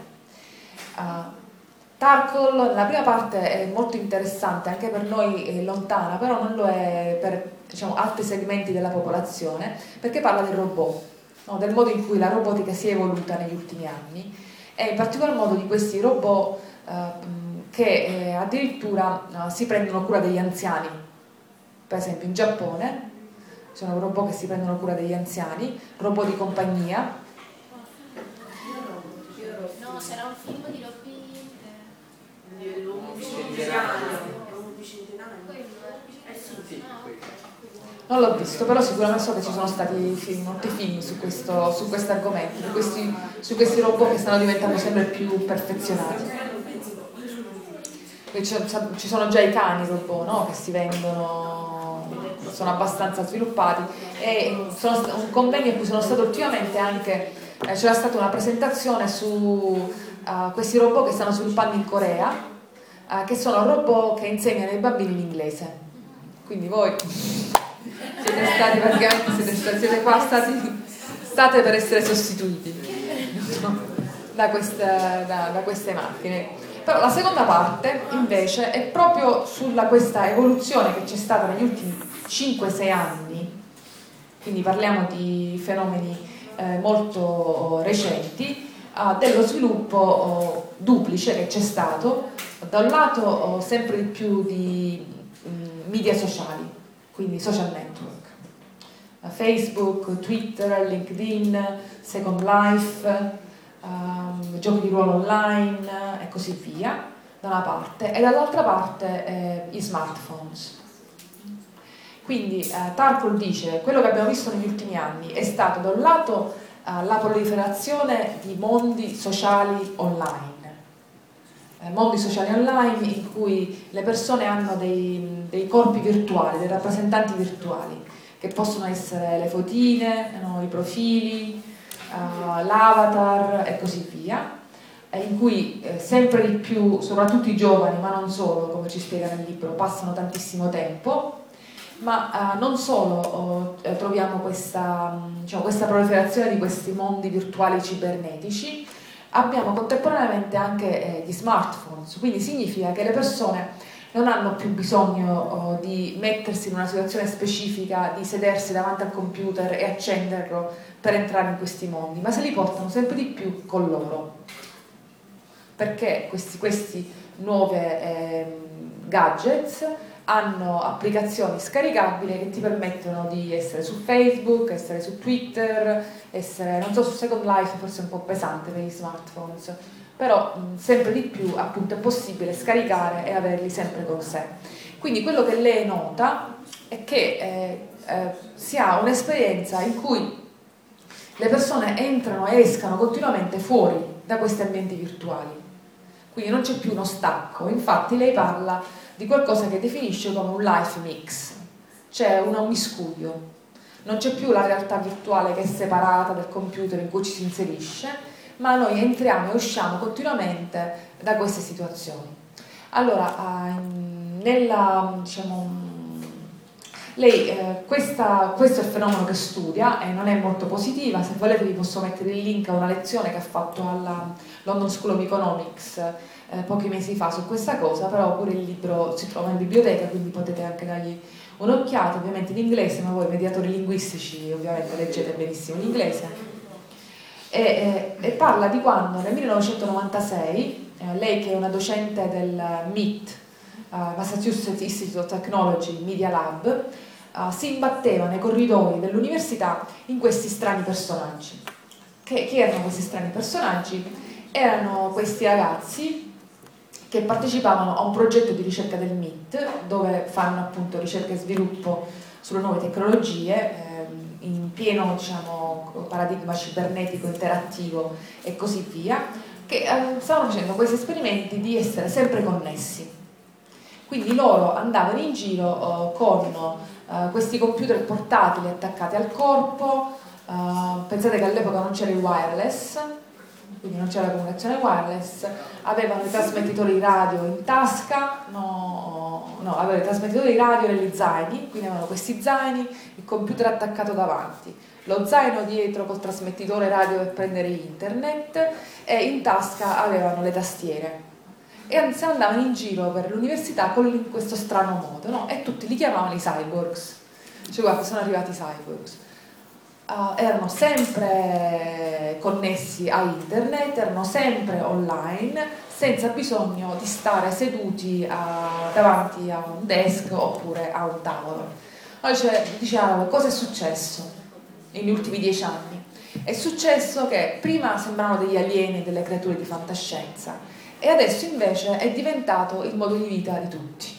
Turkle, la prima parte è molto interessante, anche per noi è lontana, però non lo è per, diciamo, altri segmenti della popolazione, perché parla del robot, no? Del modo in cui la robotica si è evoluta negli ultimi anni e in particolar modo di questi robot che addirittura si prendono cura degli anziani. Per esempio in Giappone ci sono robot che si prendono cura degli anziani, robot di compagnia. No, sarà un film di Robby. L'uomo bicentenario. Sì. Non l'ho visto, però sicuramente so che ci sono stati molti film su questo argomento, su questi robot che stanno diventando sempre più perfezionati. Ci sono già i cani robot, no? Che si vendono, sono abbastanza sviluppati, e un convegno in cui sono stata ultimamente anche, c'era stata una presentazione su questi robot che stanno sviluppando in Corea, che sono robot che insegnano ai bambini l'inglese. Quindi voi siete stati praticamente, siete qua state per essere sostituiti da queste macchine. Però la seconda parte invece è proprio sulla questa evoluzione che c'è stata negli ultimi 5-6 anni, quindi parliamo di fenomeni molto recenti, dello sviluppo duplice che c'è stato, da un lato sempre di più di media sociali, quindi social network, Facebook, Twitter, LinkedIn, Second Life, giochi di ruolo online e così via, da una parte, e dall'altra parte gli smartphones. Quindi Tarkle dice: quello che abbiamo visto negli ultimi anni è stato da un lato la proliferazione di mondi sociali online, in cui le persone hanno dei corpi virtuali, dei rappresentanti virtuali, che possono essere le fotine, i profili, l'avatar e così via, in cui sempre di più, soprattutto i giovani, ma non solo, come ci spiega nel libro, passano tantissimo tempo. Ma non solo troviamo questa proliferazione di questi mondi virtuali cibernetici, abbiamo contemporaneamente anche gli smartphones, quindi significa che le persone non hanno più bisogno di mettersi in una situazione specifica, di sedersi davanti al computer e accenderlo per entrare in questi mondi, ma se li portano sempre di più con loro, perché questi nuovi gadgets hanno applicazioni scaricabili che ti permettono di essere su Facebook, essere su Twitter, essere, non so, su Second Life, forse è un po' pesante per gli smartphones, però sempre di più appunto è possibile scaricare e averli sempre con sé. Quindi quello che lei nota è che si ha un'esperienza in cui le persone entrano e escano continuamente fuori da questi ambienti virtuali, quindi non c'è più uno stacco. Infatti lei parla di qualcosa che definisce come un life mix, cioè un miscuglio. Non c'è più la realtà virtuale che è separata dal computer in cui ci si inserisce, ma noi entriamo e usciamo continuamente da queste situazioni. Allora, questo è il fenomeno che studia e non è molto positiva. Se volete vi posso mettere il link a una lezione che ha fatto alla London School of Economics pochi mesi fa su questa cosa, però pure il libro si trova in biblioteca, quindi potete anche dargli un'occhiata, ovviamente in inglese, ma voi mediatori linguistici ovviamente leggete benissimo l'inglese. E parla di quando nel 1996 lei, che è una docente del MIT, Massachusetts Institute of Technology Media Lab, si imbatteva nei corridoi dell'università in questi strani personaggi. Chi erano questi strani personaggi? Erano questi ragazzi che partecipavano a un progetto di ricerca del MIT, dove fanno appunto ricerca e sviluppo sulle nuove tecnologie, in pieno paradigma cibernetico, interattivo e così via, che stavano facendo questi esperimenti di essere sempre connessi. Quindi loro andavano in giro con questi computer portatili attaccati al corpo. Pensate che all'epoca non c'era il wireless, quindi non c'era la comunicazione wireless, avevano i trasmettitori radio in tasca, avevano i trasmettitori radio negli zaini, quindi avevano questi zaini, il computer attaccato davanti, lo zaino dietro col trasmettitore radio per prendere internet, e in tasca avevano le tastiere. E si andavano in giro per l'università in questo strano modo, no? E tutti li chiamavano i cyborgs. Cioè, guarda, sono arrivati i cyborgs. Erano sempre connessi a internet, erano sempre online, senza bisogno di stare seduti davanti a un desk oppure a un tavolo. Allora diciamo, cosa è successo negli ultimi 10 anni? È successo che prima sembravano degli alieni, delle creature di fantascienza, e adesso invece è diventato il modo di vita di tutti.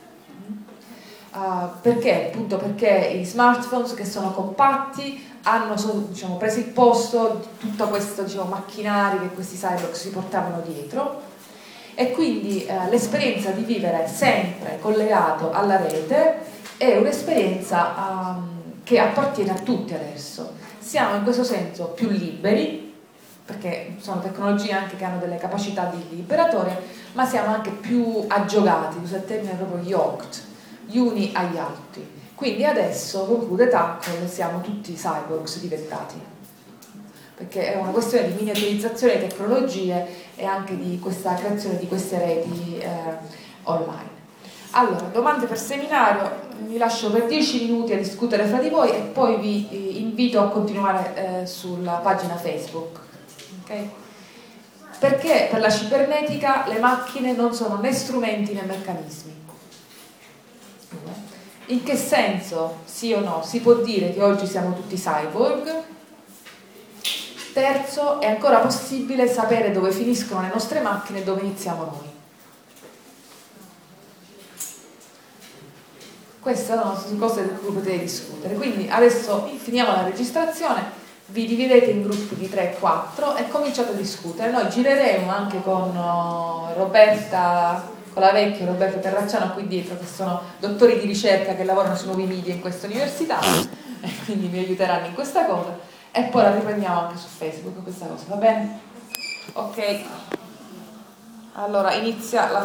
Perché? Appunto perché i smartphones, che sono compatti, hanno preso il posto di tutto questo macchinari che questi cyborg si portavano dietro, e quindi l'esperienza di vivere sempre collegato alla rete è un'esperienza che appartiene a tutti adesso. Siamo in questo senso più liberi, perché sono tecnologie anche che hanno delle capacità di liberatorie, ma siamo anche più aggiogati, usa il termine proprio yoked, gli uni agli altri. Quindi adesso, conclude Tarkle, siamo tutti cyborgs diventati. perché è una questione di miniaturizzazione di tecnologie e anche di questa creazione di queste reti online. Allora, domande per seminario, vi lascio per 10 minuti a discutere fra di voi e poi vi invito a continuare sulla pagina Facebook. Okay? Perché per la cibernetica le macchine non sono né strumenti né meccanismi. In che senso, sì o no, si può dire che oggi siamo tutti cyborg? Terzo, è ancora possibile sapere dove finiscono le nostre macchine e dove iniziamo noi. Queste sono cose di cui potete discutere. Quindi adesso finiamo la registrazione, vi dividete in gruppi di 3 e 4 e cominciate a discutere. Noi gireremo anche con Roberta, con la vecchia Roberta Terracciano qui dietro, che sono dottori di ricerca che lavorano su nuovi media in questa università e quindi mi aiuteranno in questa cosa e poi la riprendiamo anche su Facebook questa cosa, va bene? Ok, allora inizia la